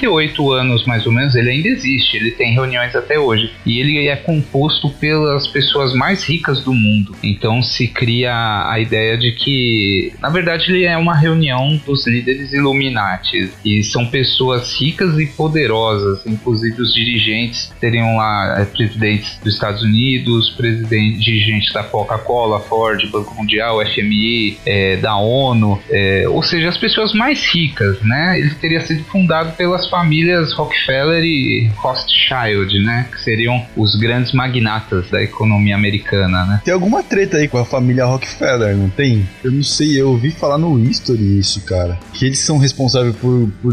58 anos, mais ou menos. Ele ainda existe, ele tem reuniões até hoje. E ele é composto pelas pessoas mais ricas do mundo. Então se cria a ideia de que, na verdade, ele é uma reunião dos líderes Illuminati, e são pessoas ricas e poderosas, inclusive os dirigentes teriam lá presidentes dos Estados Unidos, dirigentes da Coca-Cola, Ford, Banco Mundial, FMI, da ONU, ou seja, as pessoas mais ricas, né? Ele teria sido fundado pelas famílias Rockefeller e Rothschild, né? Que seriam os grandes magnatas da economia americana, né? Tem alguma treta aí com a família Rockefeller, não tem? Eu não sei, eu ouvi falar no History isso, cara. Que eles são responsáveis por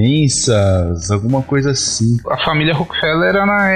doenças, alguma coisa assim. A família Rockefeller, ela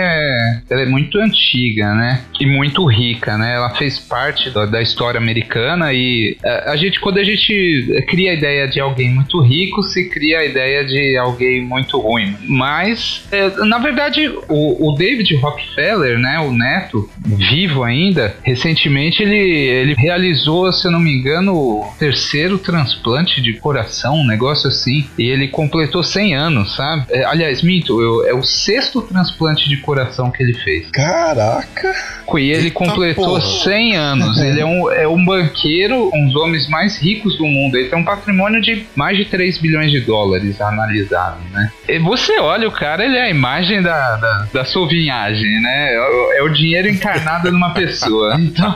é muito antiga, né? E muito rica, né? Ela fez parte da história americana, e quando a gente cria a ideia de alguém muito rico, se cria a ideia de alguém muito ruim. Mas, na verdade, o David Rockefeller, né? O neto, vivo ainda, recentemente ele realizou, se eu não me engano, o 3º transplante de coração, um negócio assim, e ele completou 100 anos, sabe? Aliás, minto, é o 6º transplante de coração que ele fez. Caraca! E ele completou 100 anos. Ele é um banqueiro, um dos homens mais ricos do mundo. Ele tem um patrimônio de mais de 3 bilhões de dólares analisado, né? E você olha o cara, ele é a imagem da sovinhagem, né? É o dinheiro encarnado numa pessoa. Então,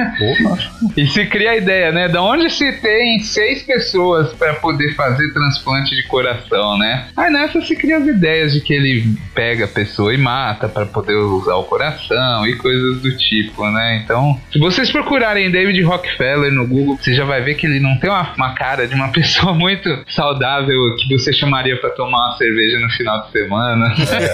e se cria a ideia, né? Da onde se tem 6 pessoas para poder fazer transplante de coração, né? Aí nessa se cria as ideias de que ele pega a pessoa e mata para poder usar o coração e coisas do tipo, né? Então, se vocês procurarem David Rockefeller no Google, você já vai ver que ele não tem uma cara de uma pessoa muito saudável que você chamaria para tomar uma cerveja no final de semana.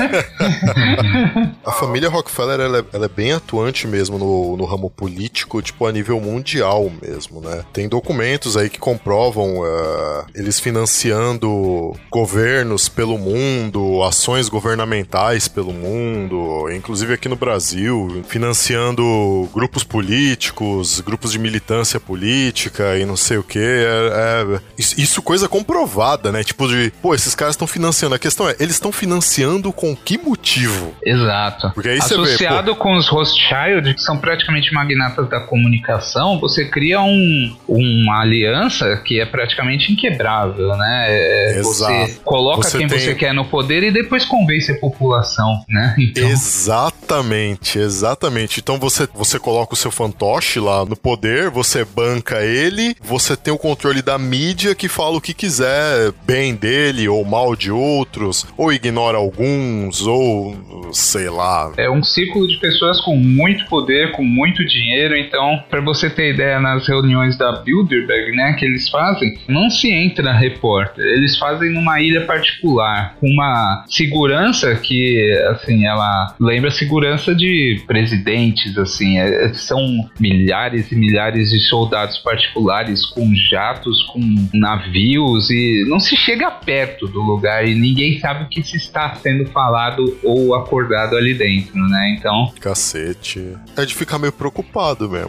A família Rockefeller, ela é bem atuante mesmo no ramo político, tipo, a nível mundial mesmo, né? Tem documentos aí que comprovam eles financiando governos pelo mundo, ações governamentais pelo mundo, inclusive aqui no Brasil, financiando grupos políticos, grupos de militância política e não sei o que. Isso coisa comprovada, né? Tipo esses caras estão financiando. A questão é, eles estão financiando com que motivo? Exato. Porque aí associado com os Rothschild, que são praticamente magnatas da comunicação, você cria uma aliança que é praticamente praticamente inquebrável, né? Você coloca quem você quer no poder e depois convence a população, né? Então... Exatamente. Então você coloca o seu fantoche lá no poder, você banca ele, você tem o controle da mídia que fala o que quiser, bem dele ou mal de outros, ou ignora alguns, ou sei lá. É um círculo de pessoas com muito poder, com muito dinheiro. Então, para você ter ideia, nas reuniões da Bilderberg, né, que eles fazem, não se entra repórter, eles fazem numa ilha particular, com uma segurança que, assim, ela lembra a segurança de presidentes, assim, são milhares e milhares de soldados particulares com jatos, com navios, e não se chega perto do lugar e ninguém sabe o que se está sendo falado ou acordado ali dentro, né? Então... Cacete. É de ficar meio preocupado mesmo.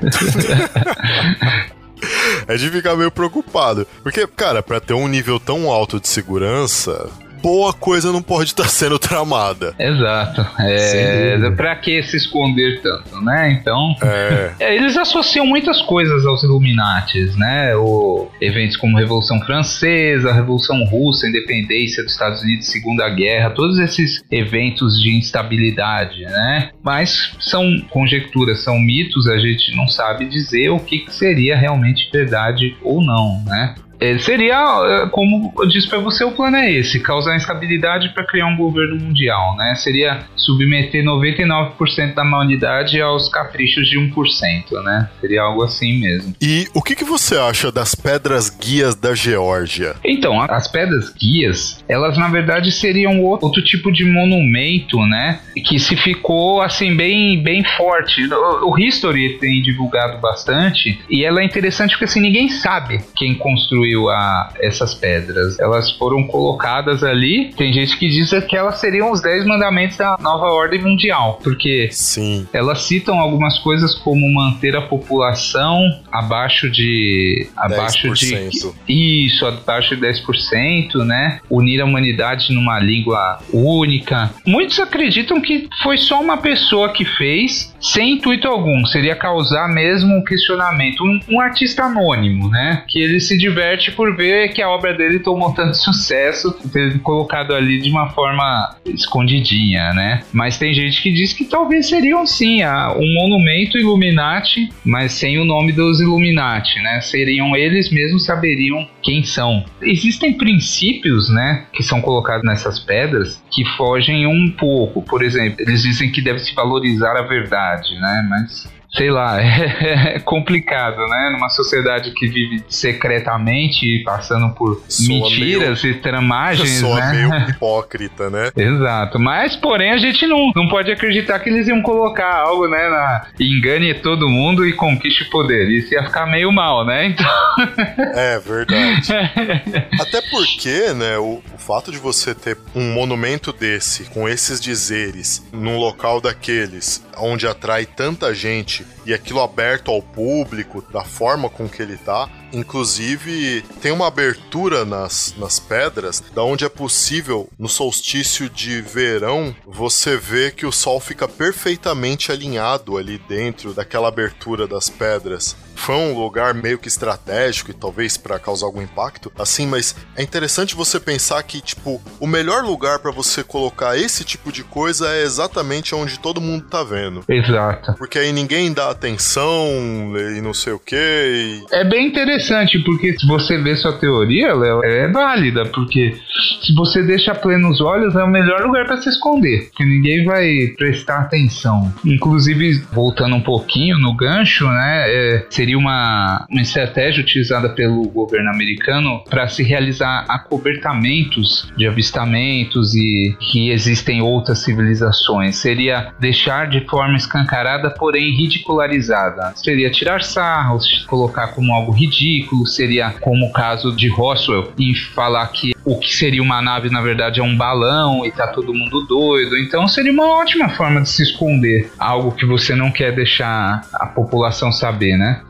É de ficar meio preocupado. Porque, cara, pra ter um nível tão alto de segurança... boa coisa não pode estar sendo tramada. Exato. Pra que se esconder tanto, né? Então, eles associam muitas coisas aos Illuminatis, né? Eventos como Revolução Francesa, Revolução Russa, Independência dos Estados Unidos, Segunda Guerra, todos esses eventos de instabilidade, né? Mas são conjecturas, são mitos, a gente não sabe dizer o que seria realmente verdade ou não, né? Seria, como eu disse pra você, o plano é esse: causar instabilidade para criar um governo mundial, né? Seria submeter 99% da humanidade aos caprichos de 1%, né? Seria algo assim mesmo. E o que você acha das pedras guias da Geórgia? Então, as pedras guias, elas na verdade seriam outro tipo de monumento, né? Que se ficou assim bem forte. O History tem divulgado bastante e ela é interessante porque assim, ninguém sabe quem construiu essas pedras. Elas foram colocadas ali. Tem gente que diz que elas seriam os 10 mandamentos da nova ordem mundial, porque sim, elas citam algumas coisas como manter a população abaixo de 10%, né? Unir a humanidade numa língua única. Muitos acreditam que foi só uma pessoa que fez, sem intuito algum. Seria causar mesmo um questionamento. Um artista anônimo, né? Que ele se diverte por ver que a obra dele tomou tanto sucesso, ter colocado ali de uma forma escondidinha, né? Mas tem gente que diz que talvez seriam sim um monumento Illuminati, mas sem o nome dos Illuminati, né? Seriam eles mesmos, saberiam quem são. Existem princípios, né, que são colocados nessas pedras que fogem um pouco. Por exemplo, eles dizem que deve se valorizar a verdade, né? Mas sei lá, é complicado, né? Numa sociedade que vive secretamente, passando por mentiras e tramagens, né? Meio hipócrita, né? Exato. Mas, porém, a gente não pode acreditar que eles iam colocar algo, né? Engane todo mundo e conquiste o poder. Isso ia ficar meio mal, né? Então... É verdade. Até porque, né, o fato de você ter um monumento desse, com esses dizeres, num local daqueles, onde atrai tanta gente, e aquilo aberto ao público, da forma com que ele tá, inclusive tem uma abertura nas pedras, da onde é possível, no solstício de verão, você vê que o sol fica perfeitamente alinhado ali dentro daquela abertura das pedras. Foi um lugar meio que estratégico e talvez para causar algum impacto, assim, mas é interessante você pensar que, tipo, o melhor lugar para você colocar esse tipo de coisa é exatamente onde todo mundo tá vendo. Exato. Porque aí ninguém dá atenção e não sei o que. É bem interessante, porque se você vê sua teoria, Léo, é válida, porque se você deixa plenos olhos, é o melhor lugar para se esconder, porque ninguém vai prestar atenção. Inclusive, voltando um pouquinho no gancho, né, seria uma estratégia utilizada pelo governo americano para se realizar acobertamentos de avistamentos e que existem outras civilizações. Seria deixar de forma escancarada, porém ridicularizada. Seria tirar sarros, colocar como algo ridículo, seria como o caso de Roswell, em falar que o que seria uma nave, na verdade, é um balão e tá todo mundo doido. Então seria uma ótima forma de se esconder algo que você não quer deixar a população saber, né?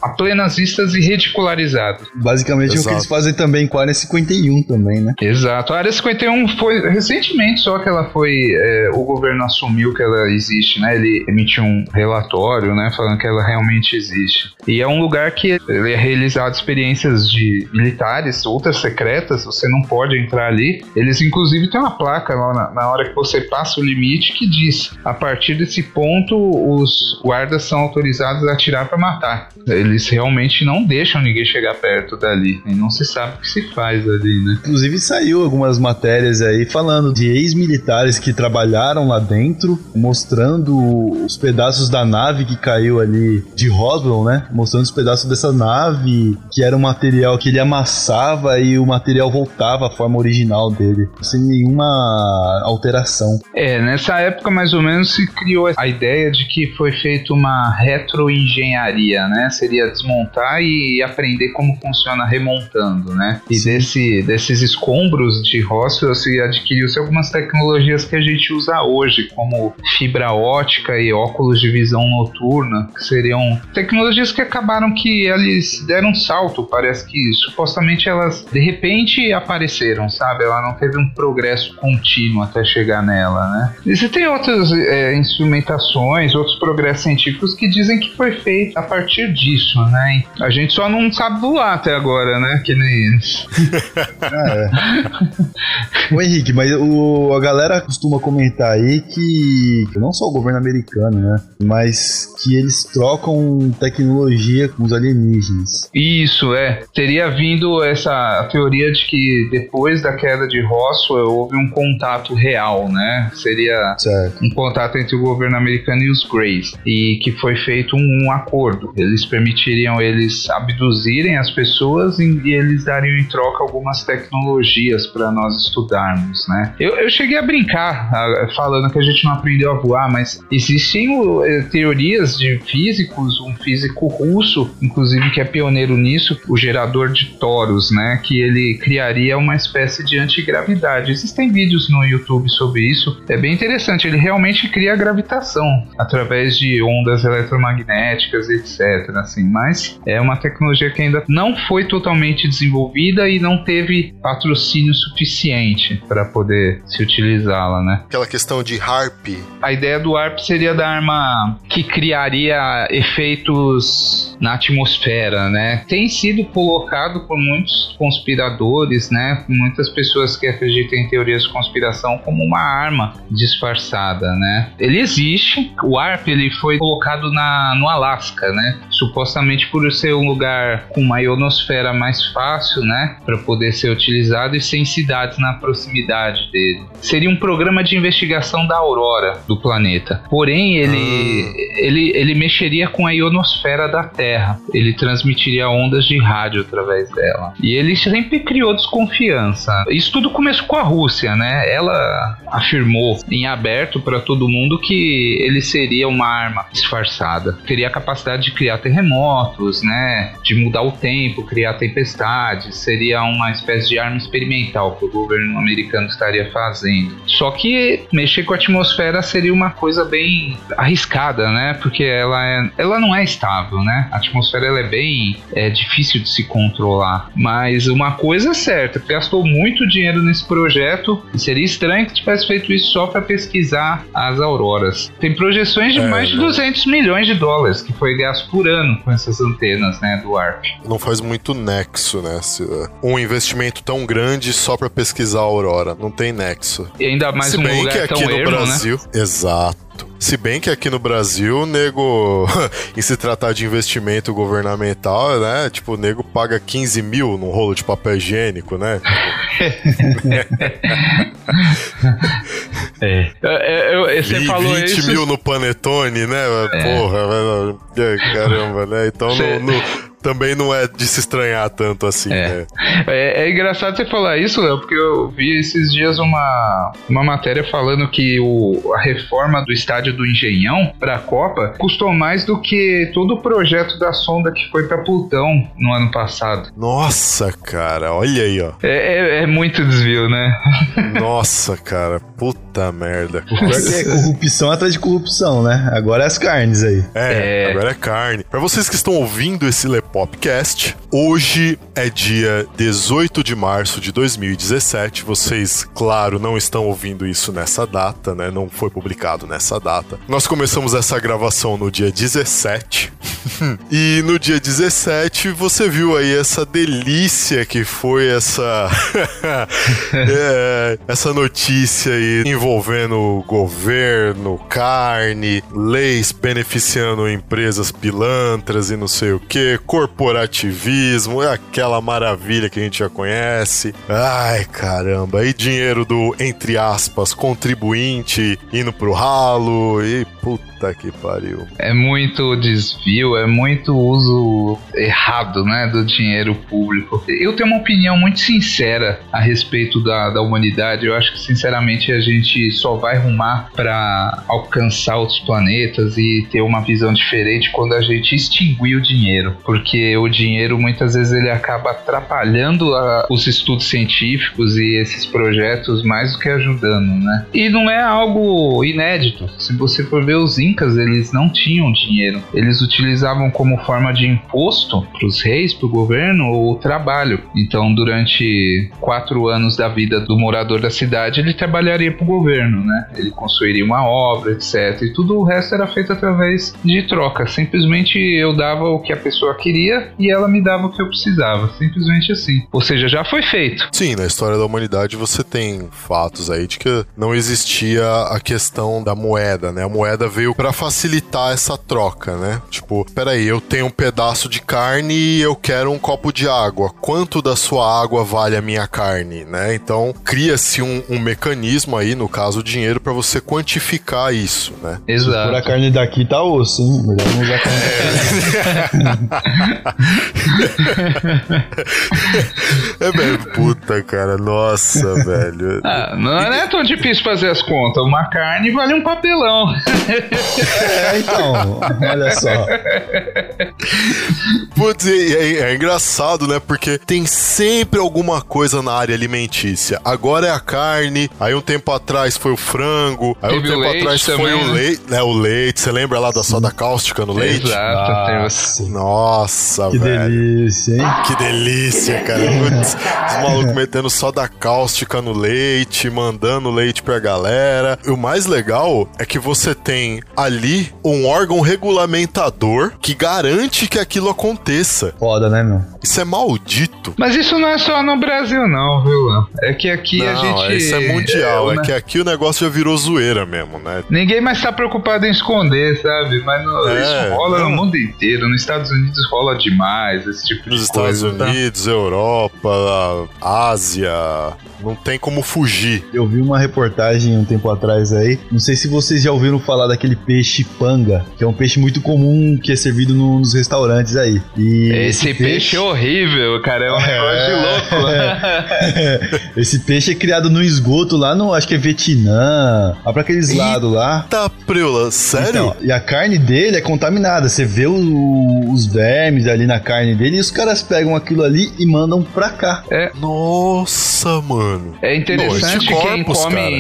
a plenas vistas e ridicularizados. Basicamente é o que eles fazem também com a Área 51 também, né? Exato. A Área 51 foi recentemente só que ela foi... o governo assumiu que ela existe, né? Ele emitiu um relatório, né? Falando que ela realmente existe. E é um lugar que ele é realizado experiências de militares, ultra secretas, você não pode entrar ali. Eles inclusive têm uma placa lá na hora que você passa o limite que diz: a partir desse ponto os guardas são autorizados a atirar para matar. Eles realmente não deixam ninguém chegar perto dali, e não se sabe o que se faz ali, né? Inclusive saiu algumas matérias aí falando de ex-militares que trabalharam lá dentro, mostrando os pedaços da nave que caiu ali de Roswell, né? Mostrando os pedaços dessa nave, que era um material que ele amassava e o material voltava à forma original dele, sem nenhuma alteração. Nessa época mais ou menos se criou a ideia de que foi feita uma retroengenharia, né? Seria desmontar e aprender como funciona remontando, né? E desses escombros de Roswell se adquiriu-se algumas tecnologias que a gente usa hoje, como fibra ótica e óculos de visão noturna, que seriam tecnologias que acabaram que eles deram um salto. Parece que supostamente elas de repente apareceram, sabe? Ela não teve um progresso contínuo até chegar nela, né? E você tem outras instrumentações, outros progressos científicos que dizem que foi feito a partir disso, né? A gente só não sabe voar até agora, né? Que nem eles. Ô Henrique, mas a galera costuma comentar aí que não só o governo americano, né? Mas que eles trocam tecnologia com os alienígenas. Isso, teria vindo essa teoria de que depois da queda de Roswell houve um contato real, né? Seria um contato entre o governo americano e os Greys, e que foi feito um acordo. Eles permitiriam eles abduzirem as pessoas e eles dariam em troca algumas tecnologias para nós estudarmos, né? Eu cheguei a brincar falando que a gente não aprendeu a voar, mas existem teorias de físicos, um físico russo, inclusive, que é pioneiro nisso, o gerador de toros, né? Que ele criaria uma espécie de antigravidade. Existem vídeos no YouTube sobre isso. É bem interessante. Ele realmente cria a gravitação através de ondas eletromagnéticas, etc. Assim, mas é uma tecnologia que ainda não foi totalmente desenvolvida e não teve patrocínio suficiente para poder se utilizá-la, né? Aquela questão de HARP. A ideia do HARP seria da arma que criaria efeitos na atmosfera, né? Tem sido colocado por muitos conspiradores, né? Muitas pessoas que acreditam em teorias de conspiração como uma arma disfarçada, né? Ele existe. O HARP ele foi colocado no Alasca, né? Supostamente por ser um lugar com uma ionosfera mais fácil, né? Para poder ser utilizado e sem cidades na proximidade dele. Seria um programa de investigação da aurora do planeta. Porém, ele mexeria com a ionosfera da Terra. Ele transmitiria ondas de rádio através dela. E ele sempre criou desconfiança. Isso tudo começou com a Rússia, né? Ela afirmou em aberto para todo mundo que ele seria uma arma disfarçada. Teria a capacidade de criar terremotos, né? De mudar o tempo, criar tempestades. Seria uma espécie de arma experimental que o governo americano estaria fazendo. Só que mexer com a atmosfera seria uma coisa bem arriscada, né? Porque ela não é estável, né? A atmosfera ela é bem difícil de se controlar. Mas uma coisa é certa, gastou muito dinheiro nesse projeto e seria estranho que tivesse feito isso só para pesquisar as auroras. Tem projeções de mais de 200 milhões de dólares que foi gasto por ano com essas antenas, né, do HARP. Não faz muito nexo, né? Um investimento tão grande só para pesquisar a aurora. Não tem nexo. E ainda mais Se um bem lugar que aqui tão no ermo, Brasil, né? Exato. Se bem que aqui no Brasil, o nego, em se tratar de investimento governamental, né? Tipo, o nego paga 15 mil num rolo de papel higiênico, né? Você falou 20 isso. mil no Panetone, né? Porra, caramba, né? Então também não é de se estranhar tanto assim, né? É engraçado você falar isso, Léo, porque eu vi esses dias uma matéria falando que a reforma do estádio do Engenhão pra Copa custou mais do que todo o projeto da sonda que foi pra Plutão no ano passado. Nossa, cara, olha aí, ó. É muito desvio, né? Nossa, cara, puta merda. O pior que é corrupção atrás de corrupção, né? Agora é as carnes aí. Agora é carne. Pra vocês que estão ouvindo esse Lepopcast, hoje é dia 18 de março de 2017. Vocês, claro, não estão ouvindo isso nessa data, né? Não foi publicado nessa data. Nós começamos essa gravação no dia 17. E no dia 17 você viu aí essa delícia que foi essa essa notícia aí envolvendo governo, carne, leis beneficiando empresas pilantras e não sei o que, corporativismo, é aquela maravilha que a gente já conhece. Ai, caramba, e dinheiro do, entre aspas, contribuinte indo pro ralo e puta que pariu. É muito desvio, é muito uso errado, né, do dinheiro público. Eu tenho uma opinião muito sincera a respeito da humanidade. Eu acho que, sinceramente, a gente só vai rumar para alcançar outros planetas e ter uma visão diferente quando a gente extinguir o dinheiro. Porque o dinheiro, muitas vezes, ele acaba atrapalhando os estudos científicos e esses projetos mais do que ajudando, né? E não é algo inédito. Se você for ver, os incas, eles não tinham dinheiro. Eles utilizavam como forma de imposto para os reis, para o governo, o trabalho. Então, durante 4 anos da vida do morador da cidade, ele trabalharia para o governo, né? Ele construiria uma obra, etc. E tudo o resto era feito através de troca. Simplesmente eu dava o que a pessoa queria e ela me dava o que eu precisava. Simplesmente assim. Ou seja, já foi feito. Sim, na história da humanidade você tem fatos aí de que não existia a questão da moeda, né? A moeda veio para facilitar essa troca, né? Tipo, peraí, eu tenho um pedaço de carne e eu quero um copo de água. Quanto da sua água vale a minha carne, né? Então, cria-se um mecanismo aí, no caso o dinheiro, para você quantificar isso, né? Exato. Se for a carne daqui, tá osso, hein? Melhor não usar carne velho, puta, cara, nossa, velho. Não é tão difícil fazer as contas. Uma carne vale um papelão. Então, olha só. Putz, é engraçado, né? Porque tem sempre alguma coisa na área alimentícia. Agora é a carne, aí um tempo atrás foi o frango, aí um tempo atrás foi o leite, né? O leite, você lembra lá da soda cáustica no leite? Exato. Nossa, que velho. Que delícia, hein? Que delícia, cara. Putz, os malucos metendo soda cáustica no leite, mandando leite pra galera. E o mais legal é que você tem ali um órgão regulamentador que garante que aquilo aconteça. Foda, né, meu? Isso é maldito. Mas isso não é só no Brasil, não, viu? É que aqui não, a gente... Isso é mundial. É que aqui o negócio já virou zoeira mesmo, né? Ninguém mais tá preocupado em esconder, sabe? Mas isso rola no mundo inteiro. Nos Estados Unidos rola demais esse tipo de coisa. Nos Estados Unidos, Europa, Ásia... Não tem como fugir. Eu vi uma reportagem um tempo atrás aí. Não sei se vocês já ouviram falar daquele peixe panga, que é um peixe muito comum que é servido nos restaurantes aí. E esse peixe é horrível, cara. É um negócio de louco. Esse peixe é criado no esgoto lá no, acho que é Vietnã, lá pra aqueles lados lá. Tá, preula, sério? Então, e a carne dele é contaminada. Você vê os vermes ali na carne dele e os caras pegam aquilo ali e mandam pra cá. Nossa, mano. É interessante quem come...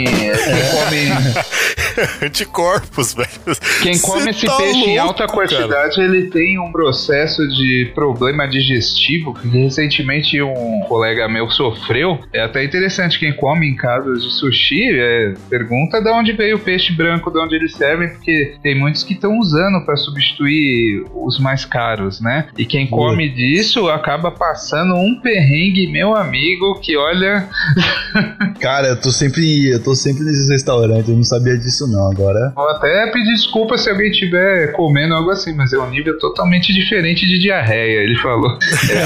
Anticorpos, velho. Quem come esse peixe em alta quantidade, ele tem um processo de problema digestivo que recentemente um colega meu sofreu. É até interessante, quem come em casas de sushi, pergunta de onde veio o peixe branco, de onde eles servem, porque tem muitos que estão usando para substituir os mais caros, né? E quem come disso acaba passando um perrengue, meu amigo, que olha... Cara, eu tô sempre nesses restaurantes, eu não sabia disso não, agora... Vou até pedir desculpa se alguém estiver comendo algo assim, mas é um nível totalmente diferente de diarreia, ele falou.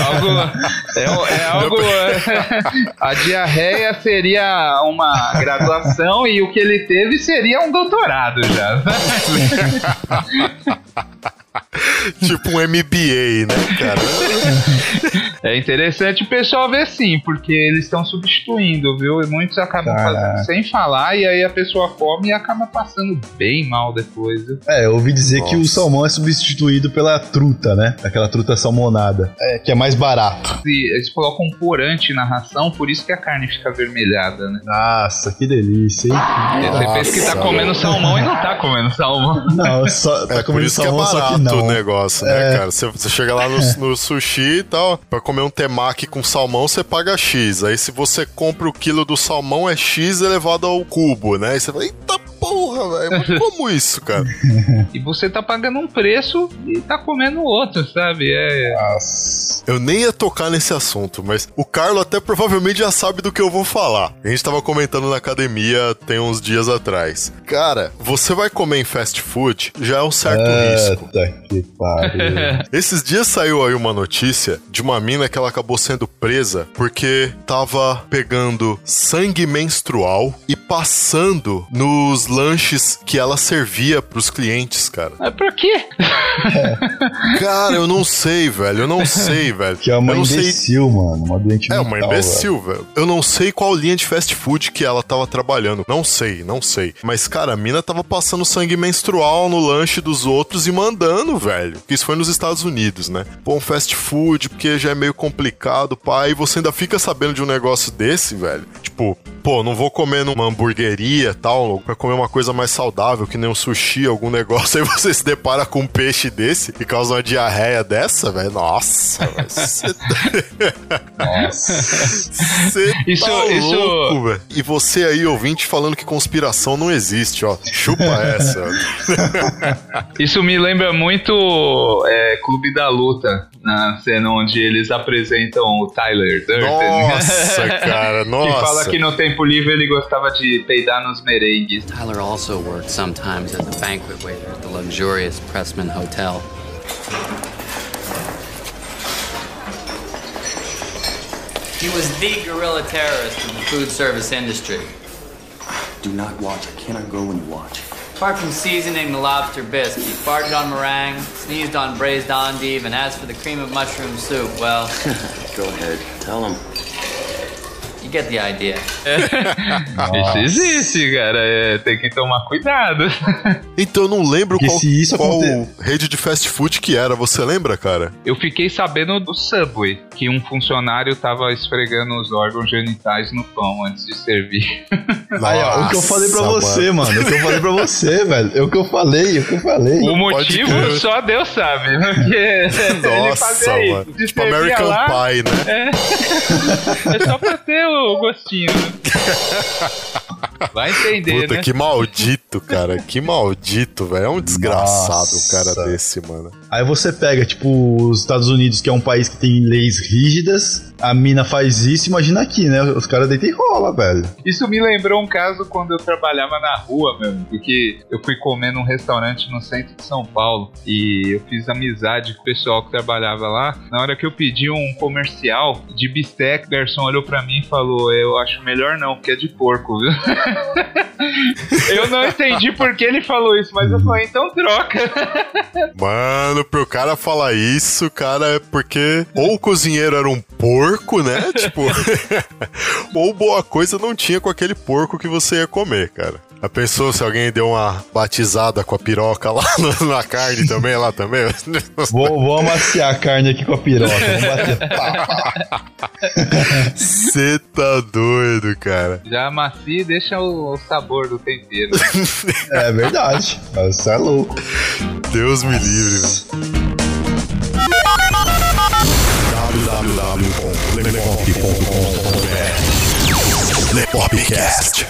É algo... A diarreia seria uma graduação e o que ele teve seria um doutorado já. Tipo um MBA, né, cara? É interessante o pessoal ver sim, porque eles estão substituindo, viu? E muitos acabam fazendo sem falar, e aí a pessoa come e acaba passando bem mal depois, viu? Eu ouvi dizer que o salmão é substituído pela truta, né? Aquela truta salmonada, que é mais barato. E eles colocam um corante na ração, por isso que a carne fica avermelhada, né? Nossa, que delícia, hein? Você pensa que tá comendo salmão e não tá comendo salmão. Não, só tá por isso salmão, que é barato só que não. o negócio, né, cara? Você chega lá no sushi e tal, pra comer um temaki com salmão, você paga X. Aí se você compra o quilo do salmão, é X elevado ao cubo, né? Aí você fala, eita porra, velho, como isso, cara? E você tá pagando um preço e tá comendo outro, sabe? Nossa. Eu nem ia tocar nesse assunto, mas o Carlo até provavelmente já sabe do que eu vou falar. A gente tava comentando na academia tem uns dias atrás. Cara, você vai comer em fast food, já é um certo risco. Eita que pariu. Esses dias saiu aí uma notícia de uma mina que ela acabou sendo presa porque tava pegando sangue menstrual e passando nos lanches que ela servia pros clientes, cara. Mas pra quê? Cara, eu não sei, velho. Que é uma imbecil, mano. Uma doente mental. É uma imbecil, velho. Eu não sei qual linha de fast food que ela tava trabalhando. Não sei. Mas, cara, a mina tava passando sangue menstrual no lanche dos outros e mandando, velho. Isso foi nos Estados Unidos, né? Pô, um fast food, porque já é meio complicado, pá. E você ainda fica sabendo de um negócio desse, velho. Tipo, pô, não vou comer numa hamburgueria e tal, pra comer uma coisa mais saudável, que nem um sushi, algum negócio. Aí você se depara com um peixe desse e causa uma diarreia dessa, velho. Nossa, velho. Você tá louco, velho. E você aí, ouvinte, falando que conspiração não existe, ó. Chupa essa. Isso me lembra muito Clube da Luta, na cena onde eles apresentam o Tyler Durden. Nossa, cara, nossa. Que fala que no tempo livre ele gostava de peidar nos merengues. Tyler also worked sometimes as a banquet waiter at the luxurious Pressman Hotel. He was the guerrilla terrorist of the food service industry. Do not watch. I cannot go when you watch. Apart from seasoning the lobster bisque, he farted on meringue, sneezed on braised endive, and as for the cream of mushroom soup, well... Go ahead. Tell him. You get the idea. Isso existe, cara. Tem que tomar cuidado. Então eu não lembro Porque qual rede de fast food que era. Você lembra, cara? Eu fiquei sabendo do Subway, que um funcionário tava esfregando os órgãos genitais no pão antes de servir. Aí, ó, o que eu falei pra você, mano. O que eu falei pra você, velho. O que eu falei. O motivo só Deus sabe. Porque ele fazia isso. Mano. Tipo American Pie, né? É só pra ter o gostinho. Vai entender, Puta, né? que maldito, cara. Que maldito, velho. É um desgraçado um cara desse, mano. Aí você pega, tipo, os Estados Unidos, que é um país que tem leis rígidas, a mina faz isso, imagina aqui, né? Os caras deitam e rola, velho. Isso me lembrou um caso quando eu trabalhava na rua, mesmo, porque eu fui comer num restaurante no centro de São Paulo e eu fiz amizade com o pessoal que trabalhava lá. Na hora que eu pedi um comercial de bisteca, o garçom olhou pra mim e falou: eu acho melhor não, porque é de porco, viu? Eu não entendi por que ele falou isso, mas eu falei, então troca. Mano, pro cara falar isso, cara, é porque ou o cozinheiro era um porco, né? Tipo, ou boa coisa não tinha com aquele porco que você ia comer, cara. Já pensou se alguém deu uma batizada com a piroca lá na carne também, lá também? Vou amaciar a carne aqui com a piroca, vamos bater. Você tá doido, cara. Já amacia e deixa o sabor do tempero. É verdade, você é louco. Deus me livre, velho. www.lepop.com.br Lepopcast.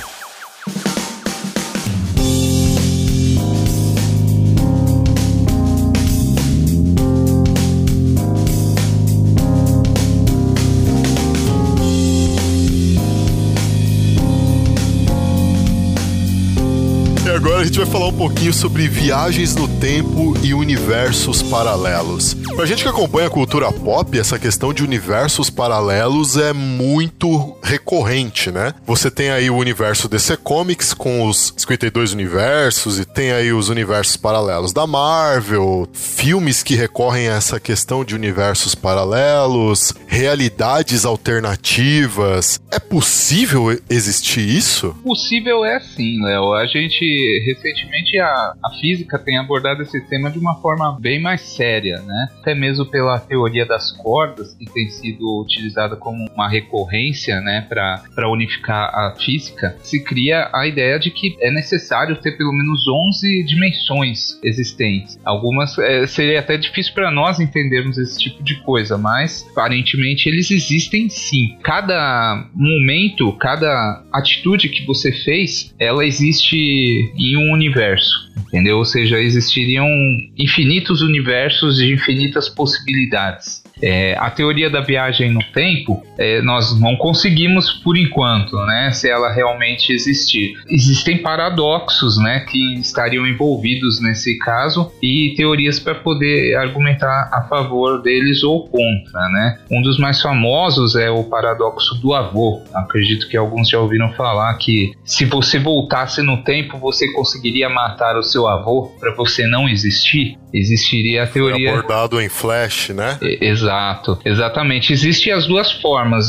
agora a gente vai falar um pouquinho sobre viagens no tempo e universos paralelos. Pra gente que acompanha a cultura pop, essa questão de universos paralelos é muito recorrente, né? Você tem aí o universo DC Comics com os 52 universos e tem aí os universos paralelos da Marvel, filmes que recorrem a essa questão de universos paralelos, realidades alternativas. É possível existir isso? Possível é sim, Léo. A gente, recentemente, a física tem abordado esse tema de uma forma bem mais séria, né? Até mesmo pela teoria das cordas, que tem sido utilizada como uma recorrência, né, para unificar a física, se cria a ideia de que é necessário ter pelo menos 11 dimensões existentes. Algumas seria até difícil para nós entendermos esse tipo de coisa, mas aparentemente eles existem sim. Cada momento, cada atitude que você fez, ela existe em um universo, entendeu? Ou seja, existiriam infinitos universos de infinitas possibilidades. A teoria da viagem no tempo, nós não conseguimos por enquanto, né, se ela realmente existir. Existem paradoxos, né, que estariam envolvidos nesse caso e teorias para poder argumentar a favor deles ou contra, né. Um dos mais famosos é o paradoxo do avô. Acredito que alguns já ouviram falar que se você voltasse no tempo, você conseguiria matar o seu avô para você não existir. Existiria a teoria... Foi abordado em Flash, né? Exato, exatamente. Existem as duas formas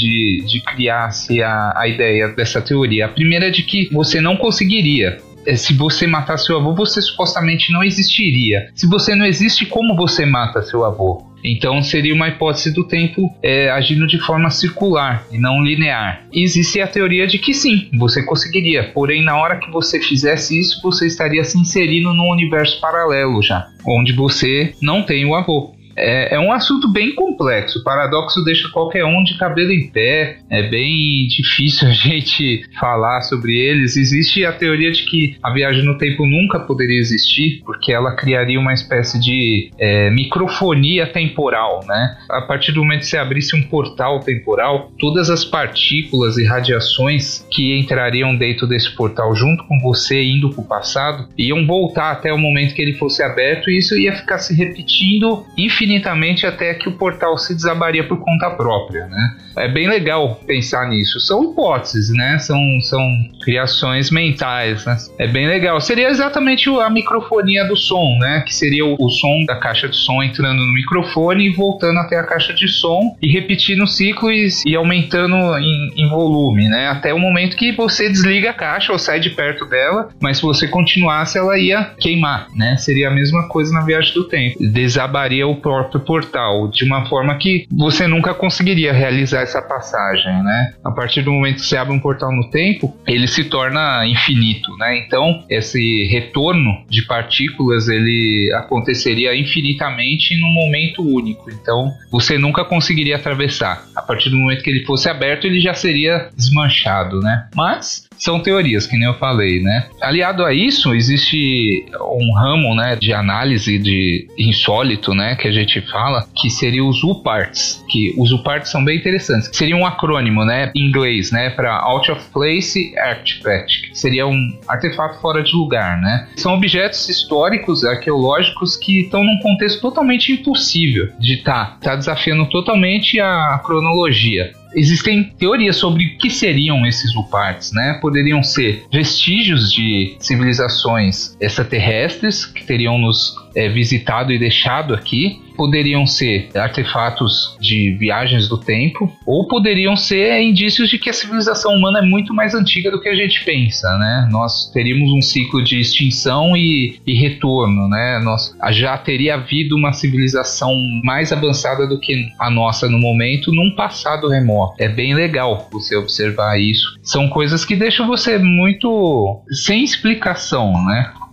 de criar-se a ideia dessa teoria. A primeira é de que você não conseguiria. Se você matar seu avô, você supostamente não existiria. Se você não existe, como você mata seu avô? Então seria uma hipótese do tempo agindo de forma circular e não linear. E existe a teoria de que sim, você conseguiria. Porém, na hora que você fizesse isso, você estaria se inserindo num universo paralelo já, onde você não tem o avô. É um assunto bem complexo. O paradoxo deixa qualquer um de cabelo em pé. É bem difícil a gente falar sobre eles. Existe a teoria de que a viagem no tempo nunca poderia existir, porque ela criaria uma espécie de microfonia temporal, né? A partir do momento que você abrisse um portal temporal, todas as partículas e radiações que entrariam dentro desse portal junto com você indo para o passado iam voltar até o momento que ele fosse aberto, e isso ia ficar se repetindo infinitamente até que o portal se desabaria por conta própria, né? É bem legal pensar nisso. São hipóteses, né? São criações mentais, né? É bem legal. Seria exatamente a microfonia do som, né? Que seria o som da caixa de som entrando no microfone e voltando até a caixa de som e repetindo o ciclo e aumentando em volume, né? Até o momento que você desliga a caixa ou sai de perto dela, mas se você continuasse, ela ia queimar, né? Seria a mesma coisa na viagem do tempo. Desabaria o próprio portal de uma forma que você nunca conseguiria realizar essa passagem, né? A partir do momento que você abre um portal no tempo, ele se torna infinito, né? Então, esse retorno de partículas, ele aconteceria infinitamente num momento único. Então, você nunca conseguiria atravessar. A partir do momento que ele fosse aberto, ele já seria desmanchado, né? Mas são teorias, que nem eu falei, né? Aliado a isso, existe um ramo, né, de análise de insólito, né, que a gente fala, que seria os UPARTs, que os UPARTs são bem interessantes. Seria um acrônimo, né, em inglês, né, para Out of Place Artifact, que seria um artefato fora de lugar, né? São objetos históricos, arqueológicos, que estão num contexto totalmente impossível de estar desafiando totalmente a cronologia. Existem teorias sobre o que seriam esses UPARTs, né? Poderiam ser vestígios de civilizações extraterrestres que teriam nos visitado e deixado aqui. Poderiam ser artefatos de viagens do tempo, ou poderiam ser indícios de que a civilização humana é muito mais antiga do que a gente pensa, né? Nós teríamos um ciclo de extinção e retorno, né? Já teria havido uma civilização mais avançada do que a nossa no momento, num passado remoto. É bem legal você observar isso. São coisas que deixam você muito sem explicação, né?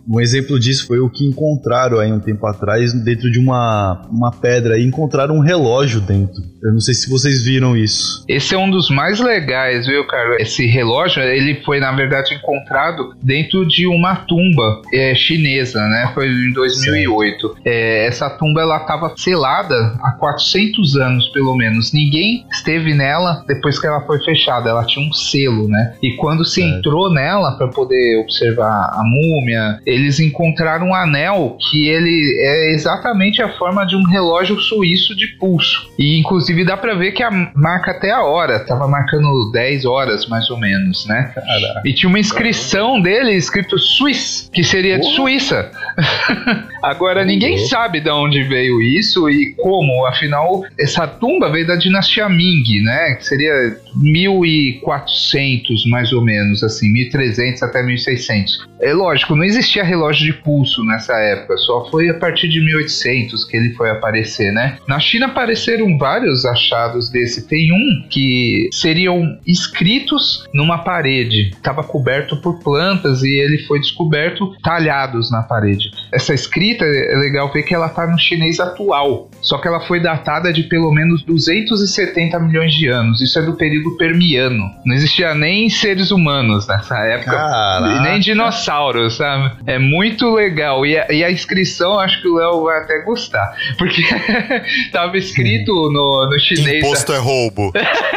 Um exemplo disso foi o que encontraram aí um tempo atrás dentro de uma pedra e encontraram um relógio dentro. Eu não sei se vocês viram isso. Esse é um dos mais legais, viu, cara? Esse relógio, ele foi, na verdade, encontrado dentro de uma tumba chinesa, né? Foi em 2008. Essa tumba, ela estava selada há 400 anos, pelo menos. Ninguém esteve nela depois que ela foi fechada. Ela tinha um selo, né? E quando se entrou nela para poder observar a múmia, eles encontraram um anel que ele é exatamente a forma de um relógio suíço de pulso. E, inclusive, dá pra ver que marca até a hora. Tava marcando 10 horas, mais ou menos, né? Caraca. E tinha uma inscrição dele escrito Suisse, que seria de Suíça. Agora, ninguém sabe de onde veio isso e como. Afinal, essa tumba veio da dinastia Ming, né? Que seria 1400, mais ou menos, assim, 1300 até 1600. É lógico, não existia relógio de pulso nessa época, só foi a partir de 1800 que ele foi aparecer, né? Na China apareceram vários achados desse. Tem um que seriam escritos numa parede, estava coberto por plantas e ele foi descoberto talhados na parede. Essa escrita é legal ver que ela está no chinês atual, só que ela foi datada de pelo menos 270 milhões de anos. Isso é do período permiano. Não existia nem seres humanos nessa época. Caraca. Nem dinossauros, sabe? É muito legal. E a inscrição, acho que o Léo vai até gostar, porque tava escrito no chinês. Imposto é roubo.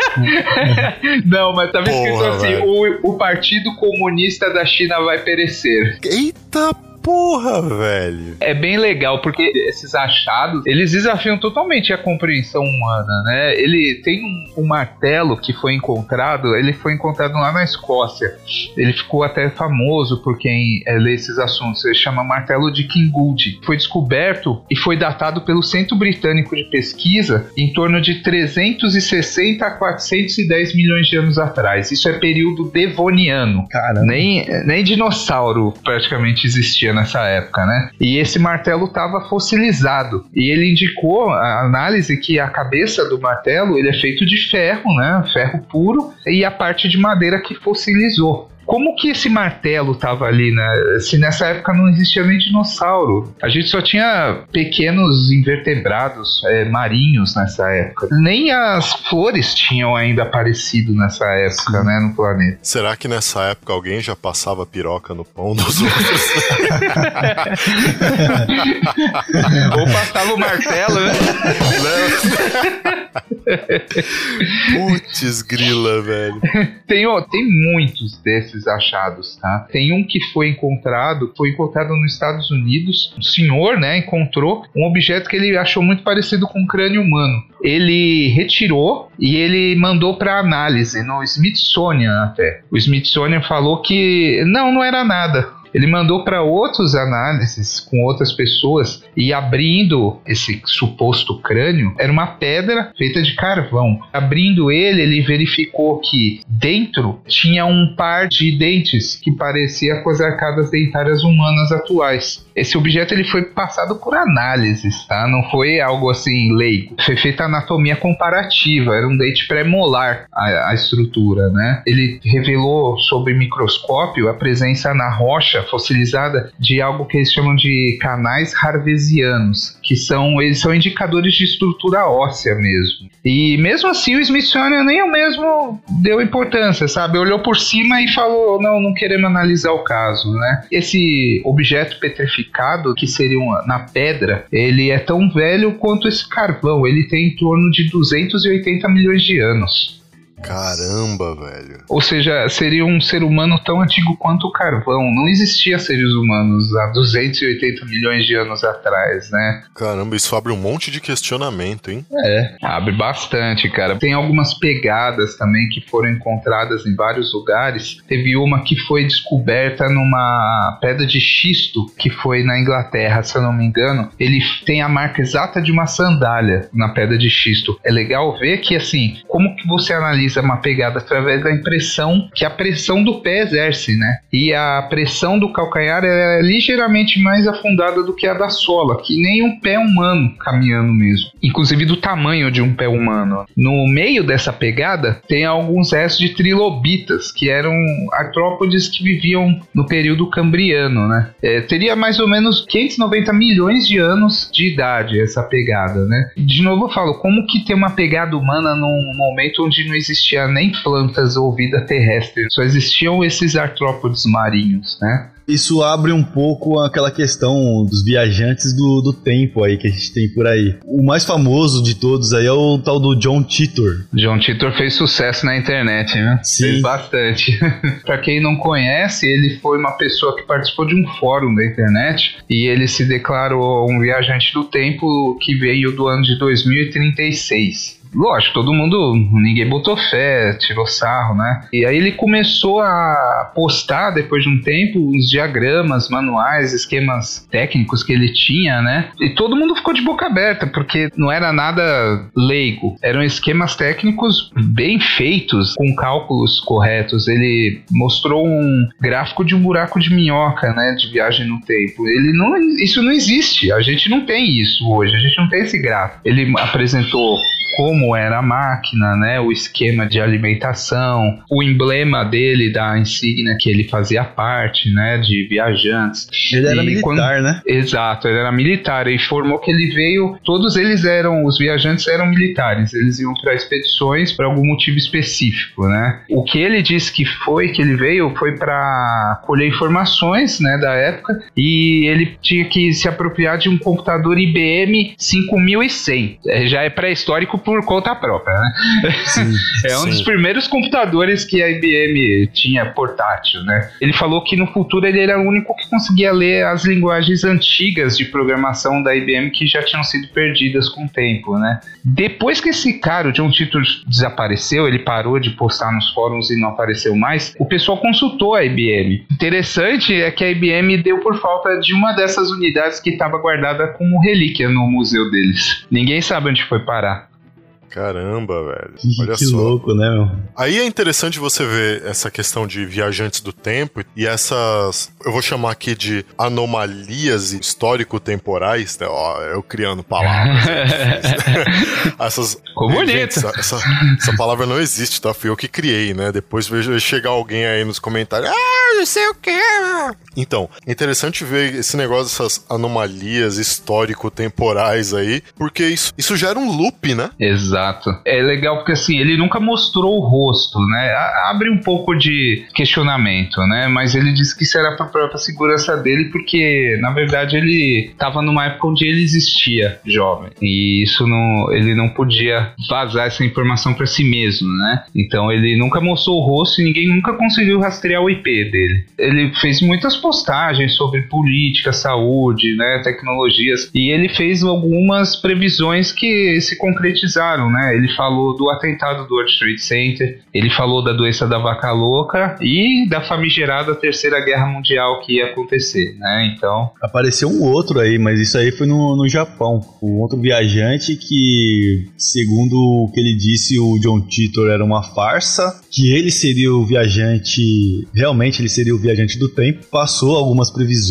Não, mas tava escrito assim: o Partido Comunista da China vai perecer. Eita porra, velho. É bem legal, porque esses achados, eles desafiam totalmente a compreensão humana, né? Ele tem um martelo que foi encontrado, ele foi encontrado lá na Escócia. Ele ficou até famoso por quem lê esses assuntos. Ele chama martelo de King Gould. Foi descoberto e foi datado pelo Centro Britânico de Pesquisa em torno de 360 a 410 milhões de anos atrás. Isso é período devoniano. Caramba. Nem dinossauro praticamente existia nessa época, né? E esse martelo estava fossilizado. E ele indicou a análise que a cabeça do martelo ele é feito de ferro, né? Ferro puro, e a parte de madeira que fossilizou. Como que esse martelo estava ali, né? Se nessa época não existia nem dinossauro. A gente só tinha pequenos invertebrados marinhos nessa época. Nem as flores tinham ainda aparecido nessa época, né, no planeta. Será que nessa época alguém já passava piroca no pão dos outros? Ou passava o martelo, né? Putz, grila, velho. Tem muitos desses achados, tá? Tem um que foi encontrado nos Estados Unidos. O senhor, né, encontrou um objeto que ele achou muito parecido com um crânio humano. Ele retirou e ele mandou para análise no Smithsonian até. O Smithsonian falou que não era nada. Ele mandou para outras análises com outras pessoas e abrindo esse suposto crânio, era uma pedra feita de carvão. Abrindo ele verificou que dentro tinha um par de dentes que parecia com as arcadas dentárias humanas atuais. Esse objeto ele foi passado por análises, tá? Não foi algo assim leigo. Foi feita anatomia comparativa, era um dente pré-molar a estrutura, né? Ele revelou sob microscópio a presença na rocha fossilizada de algo que eles chamam de canais harvesianos, que eles são indicadores de estrutura óssea mesmo. E mesmo assim o Smithsonian nem o mesmo deu importância, sabe? Olhou por cima e falou, não queremos analisar o caso, né? Esse objeto petrificado, que seria na pedra, ele é tão velho quanto esse carvão. Ele tem em torno de 280 milhões de anos. Caramba, velho. Ou seja, seria um ser humano tão antigo quanto o carvão. Não existia seres humanos há 280 milhões de anos atrás, né? Caramba, isso abre um monte de questionamento, hein? Abre bastante, cara. Tem algumas pegadas também que foram encontradas em vários lugares. Teve uma que foi descoberta numa pedra de xisto, que foi na Inglaterra, se eu não me engano. Ele tem a marca exata de uma sandália na pedra de xisto. É legal ver que, assim, como que você analisa realiza uma pegada através da impressão que a pressão do pé exerce, né? E a pressão do calcanhar é ligeiramente mais afundada do que a da sola, que nem um pé humano caminhando mesmo. Inclusive do tamanho de um pé humano. No meio dessa pegada tem alguns restos de trilobitas, que eram artrópodes que viviam no período cambriano, né? Teria mais ou menos 590 milhões de anos de idade essa pegada, né? De novo eu falo, como que tem uma pegada humana num momento onde não existia nem plantas ou vida terrestre, só existiam esses artrópodes marinhos, né? Isso abre um pouco aquela questão dos viajantes do tempo aí que a gente tem por aí. O mais famoso de todos aí é o tal do John Titor. John Titor fez sucesso na internet, né? Sim. Fez bastante. Pra quem não conhece, ele foi uma pessoa que participou de um fórum da internet e ele se declarou um viajante do tempo que veio do ano de 2036. Lógico, ninguém botou fé, tirou sarro, né? E aí ele começou a postar, depois de um tempo, uns diagramas, manuais, esquemas técnicos que ele tinha, né? E todo mundo ficou de boca aberta, porque não era nada leigo. Eram esquemas técnicos bem feitos, com cálculos corretos. Ele mostrou um gráfico de um buraco de minhoca, né? De viagem no tempo. Isso não existe. A gente não tem isso hoje. A gente não tem esse gráfico. Ele apresentou como era a máquina, né, o esquema de alimentação, o emblema dele, da insígnia que ele fazia parte, né, de viajantes. Ele era militar, né? Exato, ele era militar e informou que ele veio, os viajantes eram militares, eles iam para expedições por algum motivo específico, né. O que ele disse que ele veio foi para colher informações, né, da época, e ele tinha que se apropriar de um computador IBM 5100. Já é pré-histórico por conta própria, né? Sim, um dos primeiros computadores que a IBM tinha portátil, né? Ele falou que no futuro ele era o único que conseguia ler as linguagens antigas de programação da IBM que já tinham sido perdidas com o tempo, né? Depois que esse cara, o John Titor, desapareceu, ele parou de postar nos fóruns e não apareceu mais, o pessoal consultou a IBM. Interessante é que a IBM deu por falta de uma dessas unidades que estava guardada como relíquia no museu deles. Ninguém sabe onde foi parar. Caramba, velho. Olha que só. louco, né, meu? Aí é interessante você ver essa questão de viajantes do tempo e essas, eu vou chamar aqui de anomalias histórico-temporais, né? Ó, eu criando palavras. Essas... Ficou bonito. Gente, essa palavra não existe, tá? Fui eu que criei, né? Depois vejo chegar alguém aí nos comentários, não sei o que. Então, é interessante ver esse negócio dessas anomalias histórico-temporais aí, porque isso gera um loop, né? Exato. É legal porque assim, ele nunca mostrou o rosto, né? Abre um pouco de questionamento, né? Mas ele disse que isso era pra própria segurança dele, porque na verdade ele estava numa época onde ele existia jovem. E isso ele não podia vazar essa informação para si mesmo, né? Então ele nunca mostrou o rosto e ninguém nunca conseguiu rastrear o IP dele. Ele fez muitas postagens sobre política, saúde, né? Tecnologias. E ele fez algumas previsões que se concretizaram, né? Ele falou do atentado do World Trade Center, ele falou da doença da vaca louca e da famigerada Terceira Guerra Mundial que ia acontecer, né? Então... Apareceu um outro aí, mas isso aí foi no Japão. Um outro viajante que, segundo o que ele disse, o John Titor era uma farsa, que ele seria o viajante... Realmente ele seria o viajante do tempo. Passou algumas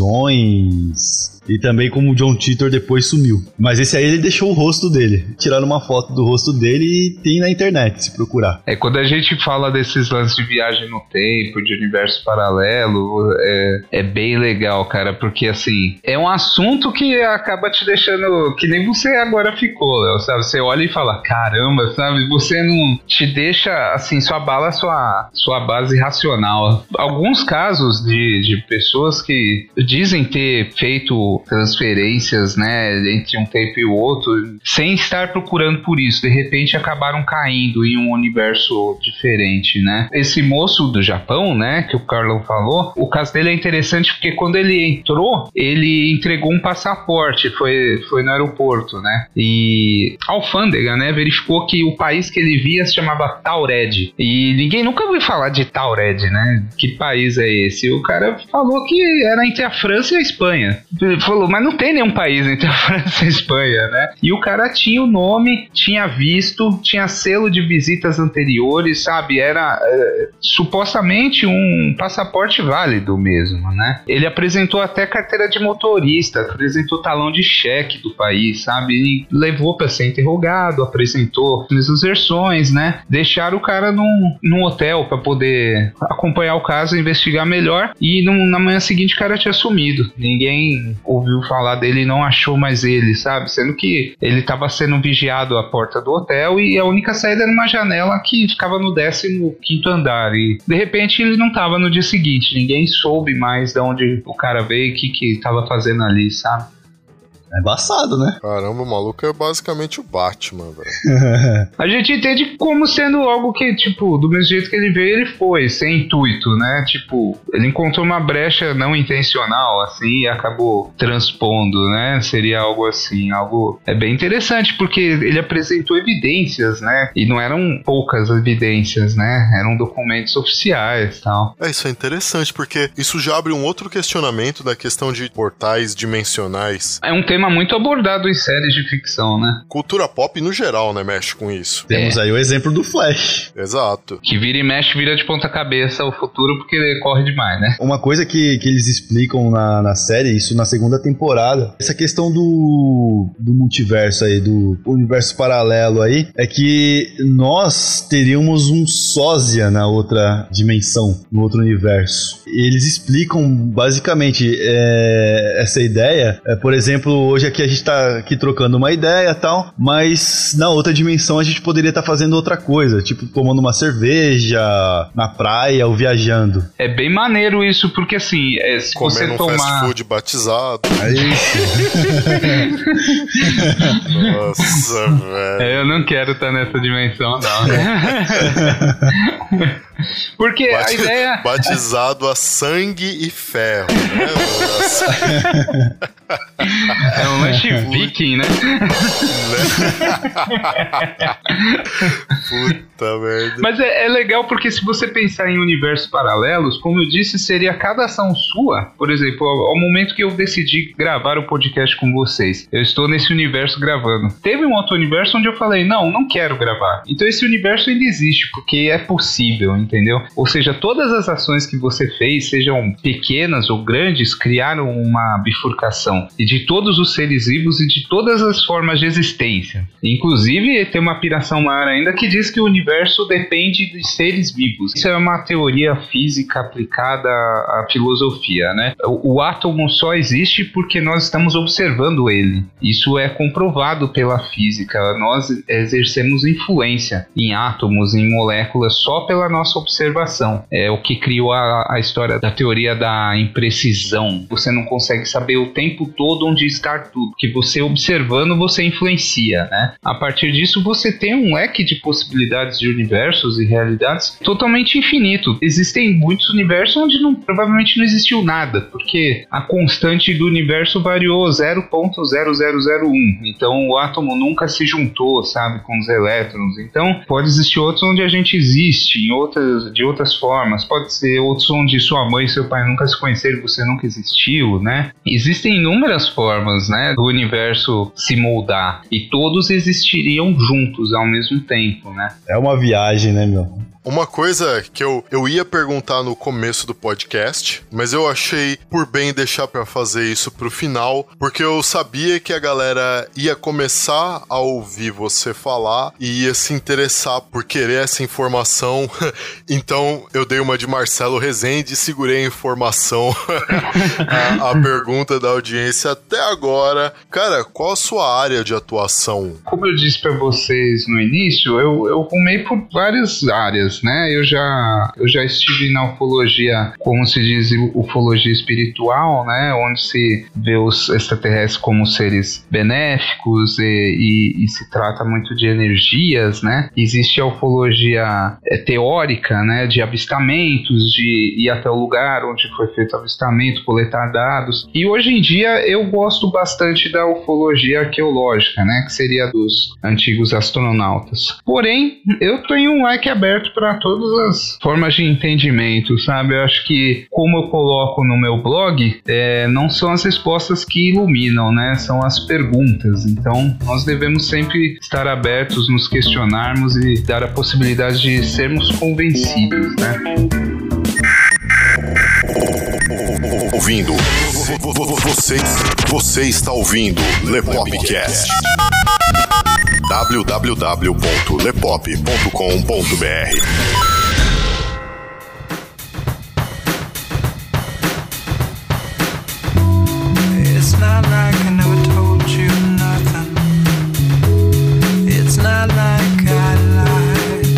previsões... E também como o John Titor depois sumiu. Mas esse aí ele deixou o rosto dele. Tiraram uma foto do rosto dele e tem na internet, se procurar. Quando a gente fala desses lances de viagem no tempo, de universo paralelo, é bem legal, cara. Porque assim, é um assunto que acaba te deixando... Que nem você agora ficou, Léo, sabe? Você olha e fala, caramba, sabe? Você não te deixa, assim, só abala sua base racional. Alguns casos de pessoas que dizem ter feito transferências, né, entre um tempo e o outro, sem estar procurando por isso, de repente acabaram caindo em um universo diferente, né? Esse moço do Japão, né, que o Carlão falou, o caso dele é interessante porque quando ele entrou, ele entregou um passaporte, foi no aeroporto, né, e a alfândega, né, verificou que o país que ele via se chamava Taured, e ninguém nunca ouviu falar de Taured, né, que país é esse? O cara falou que era entre a França e a Espanha. falou, mas não tem nenhum país entre a França e a Espanha, né? E o cara tinha o nome, tinha visto, tinha selo de visitas anteriores, sabe? Era supostamente um passaporte válido mesmo, né? Ele apresentou até carteira de motorista, apresentou talão de cheque do país, sabe? E levou para ser interrogado, apresentou as mesmas versões, né? Deixaram o cara num hotel para poder acompanhar o caso, investigar melhor, e na manhã seguinte o cara tinha sumido. Ninguém ouviu falar dele e não achou mais ele, sabe? Sendo que ele estava sendo vigiado à porta do hotel e a única saída era uma janela que ficava no 15º andar, e de repente ele não estava no dia seguinte. Ninguém soube mais de onde o cara veio e o que estava fazendo ali, sabe? É embaçado, né? Caramba, o maluco é basicamente o Batman, velho. A gente entende como sendo algo que, tipo, do mesmo jeito que ele veio, ele foi, sem intuito, né? Tipo, ele encontrou uma brecha não intencional, assim, e acabou transpondo, né? Seria algo assim, algo... É bem interessante, porque ele apresentou evidências, né? E não eram poucas evidências, né? Eram documentos oficiais e tal. Isso é interessante, porque isso já abre um outro questionamento da questão de portais dimensionais. É um tema muito abordado em séries de ficção, né? Cultura pop no geral, né, mexe com isso. Temos aí o exemplo do Flash. Exato. Que vira e mexe, vira de ponta cabeça o futuro, porque ele corre demais, né? Uma coisa que eles explicam na série, isso na segunda temporada, essa questão do multiverso aí, do universo paralelo aí, é que nós teríamos um sósia na outra dimensão, no outro universo. Eles explicam basicamente essa ideia, por exemplo, hoje aqui a gente tá aqui trocando uma ideia e tal, mas na outra dimensão a gente poderia estar fazendo outra coisa, tipo tomando uma cerveja na praia ou viajando. É bem maneiro isso, porque assim, se comendo você um tomar... fast food batizado. Nossa, velho. Eu não quero estar nessa dimensão, não. Porque a ideia... Batizado a sangue e ferro, né? É um lanche viking, né? Puta merda. Mas é legal porque se você pensar em universos paralelos, como eu disse, seria cada ação sua. Por exemplo, ao momento que eu decidi gravar o podcast com vocês, eu estou nesse universo gravando. Teve um outro universo onde eu falei, não quero gravar. Então esse universo ainda existe, porque é possível, entendeu? Ou seja, todas as ações que você fez, sejam pequenas ou grandes, criaram uma bifurcação. E de todos os seres vivos e de todas as formas de existência. Inclusive, tem uma piração maior ainda que diz que o universo depende de seres vivos. Isso é uma teoria física aplicada à filosofia, né? O átomo só existe porque nós estamos observando ele. Isso é comprovado pela física. Nós exercemos influência em átomos, em moléculas, só pela nossa observação. É o que criou a história da teoria da imprecisão. Você não consegue saber o tempo todo onde está tudo. Que você observando, você influencia, né? A partir disso, você tem um leque de possibilidades de universos e realidades totalmente infinito. Existem muitos universos onde provavelmente não existiu nada, porque a constante do universo variou 0.0001. Então, o átomo nunca se juntou, sabe, com os elétrons. Então, pode existir outros onde a gente existe, de outras formas. Pode ser outros onde sua mãe e seu pai nunca se conheceram e você nunca existiu, né? Existem inúmeras formas, né, do universo se moldar, e todos existiriam juntos ao mesmo tempo, né? É uma viagem, né, meu? Uma coisa que eu ia perguntar no começo do podcast, mas eu achei por bem deixar pra fazer isso pro final, porque eu sabia que a galera ia começar a ouvir você falar e ia se interessar por querer essa informação. Então eu dei uma de Marcelo Rezende e segurei a informação, a pergunta da audiência até agora. Cara, qual a sua área de atuação? Como eu disse pra vocês no início, eu rumei por várias áreas, né? Eu já estive na ufologia, como se diz, ufologia espiritual, né? Onde se vê os extraterrestres como seres benéficos e se trata muito de energias, né? Existe a ufologia teórica, né? De avistamentos, de ir até o lugar onde foi feito o avistamento, coletar dados. E hoje em dia eu gosto bastante da ufologia arqueológica, né? Que seria dos antigos astronautas. Porém, eu tenho um leque aberto para todas as formas de entendimento, sabe? Eu acho que, como eu coloco no meu blog, não são as respostas que iluminam, né? São as perguntas. Então, nós devemos sempre estar abertos, nos questionarmos e dar a possibilidade de sermos convencidos, né? Ouvindo. Você está ouvindo Lepopcast. www.lepop.com.br. It's not like I never told you nothing. It's not like I lied.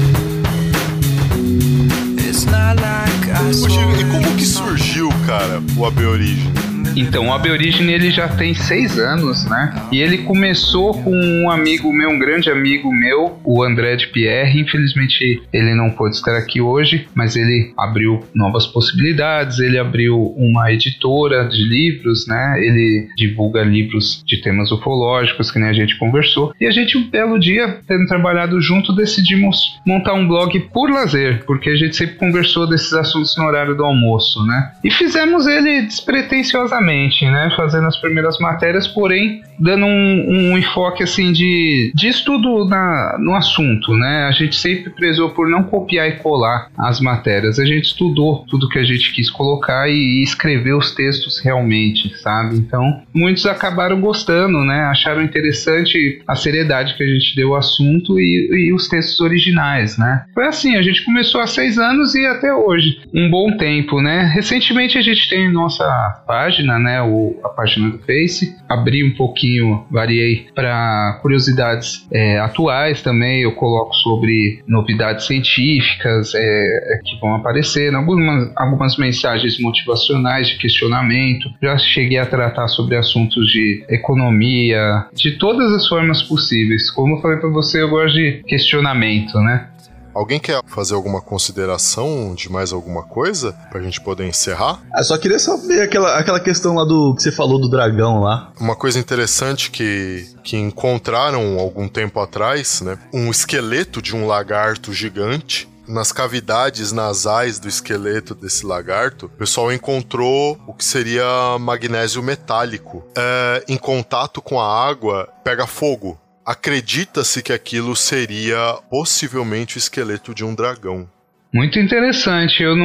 It's not like I Ô, Chico, e como que surgiu, cara, o AB Origin? Então, o AB Origin, ele já tem 6 anos, né? E ele começou com um amigo meu, um grande amigo meu, o André de Pierre. Infelizmente, ele não pôde estar aqui hoje, mas ele abriu novas possibilidades, ele abriu uma editora de livros, né? Ele divulga livros de temas ufológicos, que nem a gente conversou. E a gente, um belo dia, tendo trabalhado junto, decidimos montar um blog por lazer, porque a gente sempre conversou desses assuntos no horário do almoço, né? E fizemos ele despretensiosamente, né, fazendo as primeiras matérias, porém dando um enfoque assim de estudo no assunto, né? A gente sempre prezou por não copiar e colar as matérias. A gente estudou tudo que a gente quis colocar e escreveu os textos realmente, sabe? Então, muitos acabaram gostando, né? Acharam interessante a seriedade que a gente deu ao assunto e os textos originais, né? Foi assim, a gente começou há 6 anos e até hoje. Um bom tempo, né? Recentemente a gente tem nossa página, né? A página do Face. Abri um pouquinho, variei para curiosidades atuais também. Eu coloco sobre novidades científicas que vão aparecendo, algumas mensagens motivacionais de questionamento. Já cheguei a tratar sobre assuntos de economia, de todas as formas possíveis. Como eu falei para você, eu gosto de questionamento, né? Alguém quer fazer alguma consideração de mais alguma coisa pra gente poder encerrar? Só queria saber aquela questão lá do que você falou do dragão lá. Uma coisa interessante que encontraram algum tempo atrás, né? Um esqueleto de um lagarto gigante. Nas cavidades nasais do esqueleto desse lagarto, o pessoal encontrou o que seria magnésio metálico. Em contato com a água, pega fogo. Acredita-se que aquilo seria possivelmente o esqueleto de um dragão. Muito interessante, eu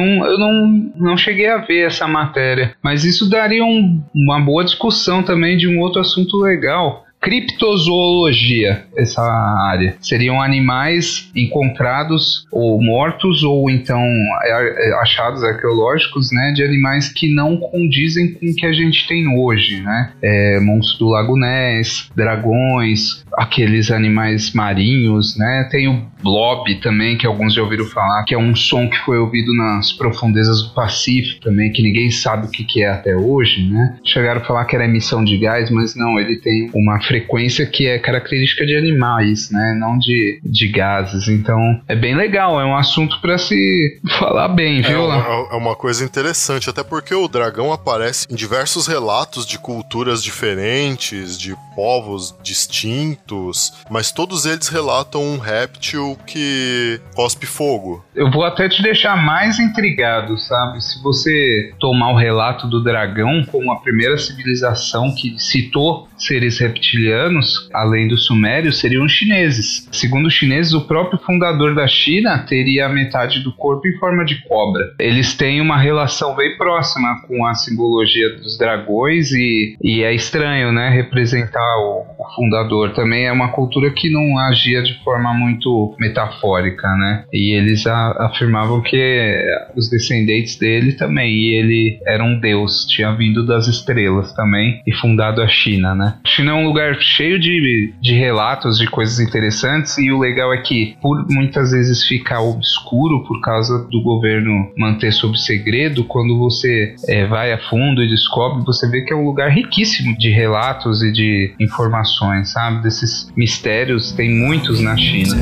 não cheguei a ver essa matéria, mas isso daria uma boa discussão também de um outro assunto legal. Criptozoologia, essa área. Seriam animais encontrados ou mortos ou então achados arqueológicos, né, de animais que não condizem com o que a gente tem hoje, né? Monstros do Lago Ness, dragões, aqueles animais marinhos, né? Tem o blob também, que alguns já ouviram falar, que é um som que foi ouvido nas profundezas do Pacífico também, que ninguém sabe o que é até hoje, né? Chegaram a falar que era emissão de gás, mas não, ele tem uma frequência que é característica de animais, né? Não de gases. Então, é bem legal, é um assunto para se falar bem, viu? É uma coisa interessante, até porque o dragão aparece em diversos relatos de culturas diferentes, de povos distintos, mas todos eles relatam um réptil que cospe fogo. Eu vou até te deixar mais intrigado, sabe? Se você tomar o relato do dragão como a primeira civilização que citou seres reptilianos, além dos sumérios, seriam os chineses. Segundo os chineses, o próprio fundador da China teria metade do corpo em forma de cobra. Eles têm uma relação bem próxima com a simbologia dos dragões e é estranho, né, representar o fundador. Também é uma cultura que não agia de forma muito metafórica, né? E eles afirmavam que os descendentes dele também, e ele era um deus, tinha vindo das estrelas também e fundado a China, né? A China é um lugar cheio de relatos de coisas interessantes, e o legal é que, por muitas vezes ficar obscuro por causa do governo manter sob segredo, quando você vai a fundo e descobre, você vê que é um lugar riquíssimo de relatos e de informações, sabe? Desses mistérios, tem muitos na China.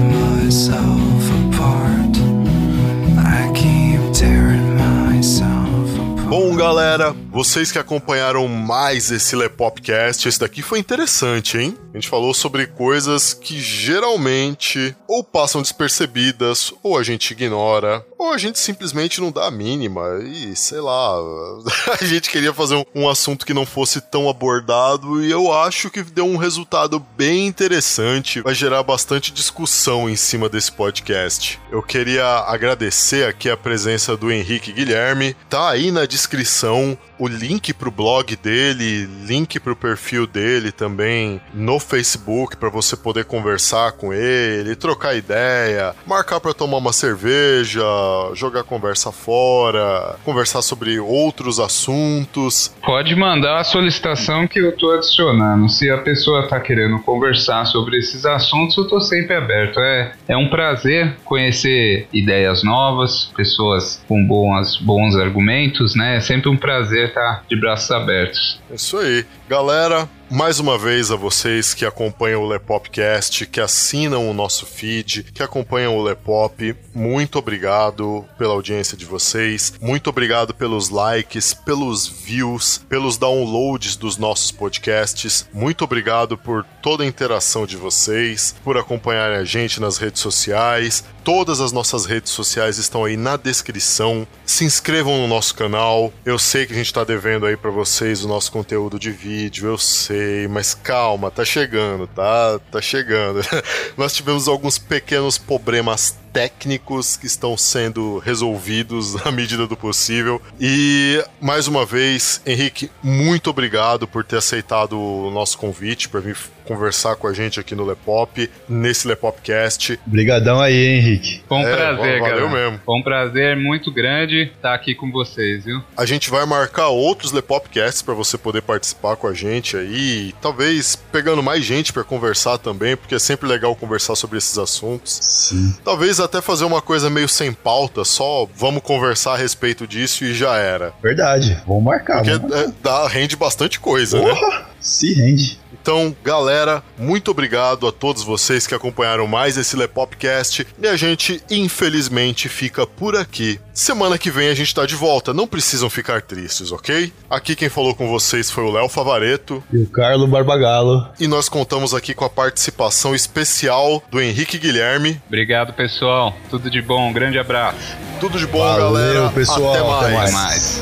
Bom, galera, vocês que acompanharam mais esse Lepopcast, esse daqui foi interessante, hein? A gente falou sobre coisas que geralmente ou passam despercebidas, ou a gente ignora, ou a gente simplesmente não dá a mínima. E, sei lá, a gente queria fazer um assunto que não fosse tão abordado e eu acho que deu um resultado bem interessante. Vai gerar bastante discussão em cima desse podcast. Eu queria agradecer aqui a presença do Henrique Guilherme. Tá aí na descrição o link pro blog dele, link pro perfil dele também no Facebook para você poder conversar com ele, trocar ideia, marcar para tomar uma cerveja, jogar conversa fora, conversar sobre outros assuntos. Pode mandar a solicitação que eu tô adicionando. Se a pessoa tá querendo conversar sobre esses assuntos, eu tô sempre aberto. É um prazer conhecer ideias novas, pessoas com bons argumentos, né? É sempre um prazer estar de braços abertos. É isso aí. Galera, mais uma vez a vocês que acompanham o Lepopcast, que assinam o nosso feed, que acompanham o Lepop, muito obrigado pela audiência de vocês, muito obrigado pelos likes, pelos views, pelos downloads dos nossos podcasts, muito obrigado por toda a interação de vocês, por acompanharem a gente nas redes sociais. Todas as nossas redes sociais estão aí na descrição. Se inscrevam no nosso canal. Eu sei que a gente tá devendo aí pra vocês o nosso conteúdo de vídeo, eu sei, mas calma, tá chegando, tá chegando. Nós tivemos alguns pequenos problemas técnicos que estão sendo resolvidos à medida do possível. E, mais uma vez, Henrique, muito obrigado por ter aceitado o nosso convite para vir conversar com a gente aqui no Lepop, nesse Lepopcast. Obrigadão aí, Henrique. Foi um prazer, cara. Valeu mesmo. Foi um prazer muito grande estar aqui com vocês, viu? A gente vai marcar outros Lepopcasts para você poder participar com a gente aí, talvez pegando mais gente para conversar também, porque é sempre legal conversar sobre esses assuntos. Sim. Talvez até fazer uma coisa meio sem pauta, só vamos conversar a respeito disso e já era. Verdade, vamos marcar. Porque rende bastante coisa, né? Se rende. Então, galera, muito obrigado a todos vocês que acompanharam mais esse Lepopcast e a gente, infelizmente, fica por aqui. Semana que vem a gente tá de volta, não precisam ficar tristes, ok? Aqui quem falou com vocês foi o Léo Favaretto e o Carlo Barbagalo. E nós contamos aqui com a participação especial do Henrique Guilherme. Obrigado, pessoal. Tudo de bom, um grande abraço. Tudo de bom, Valeu, galera. pessoal. Até mais. Até mais.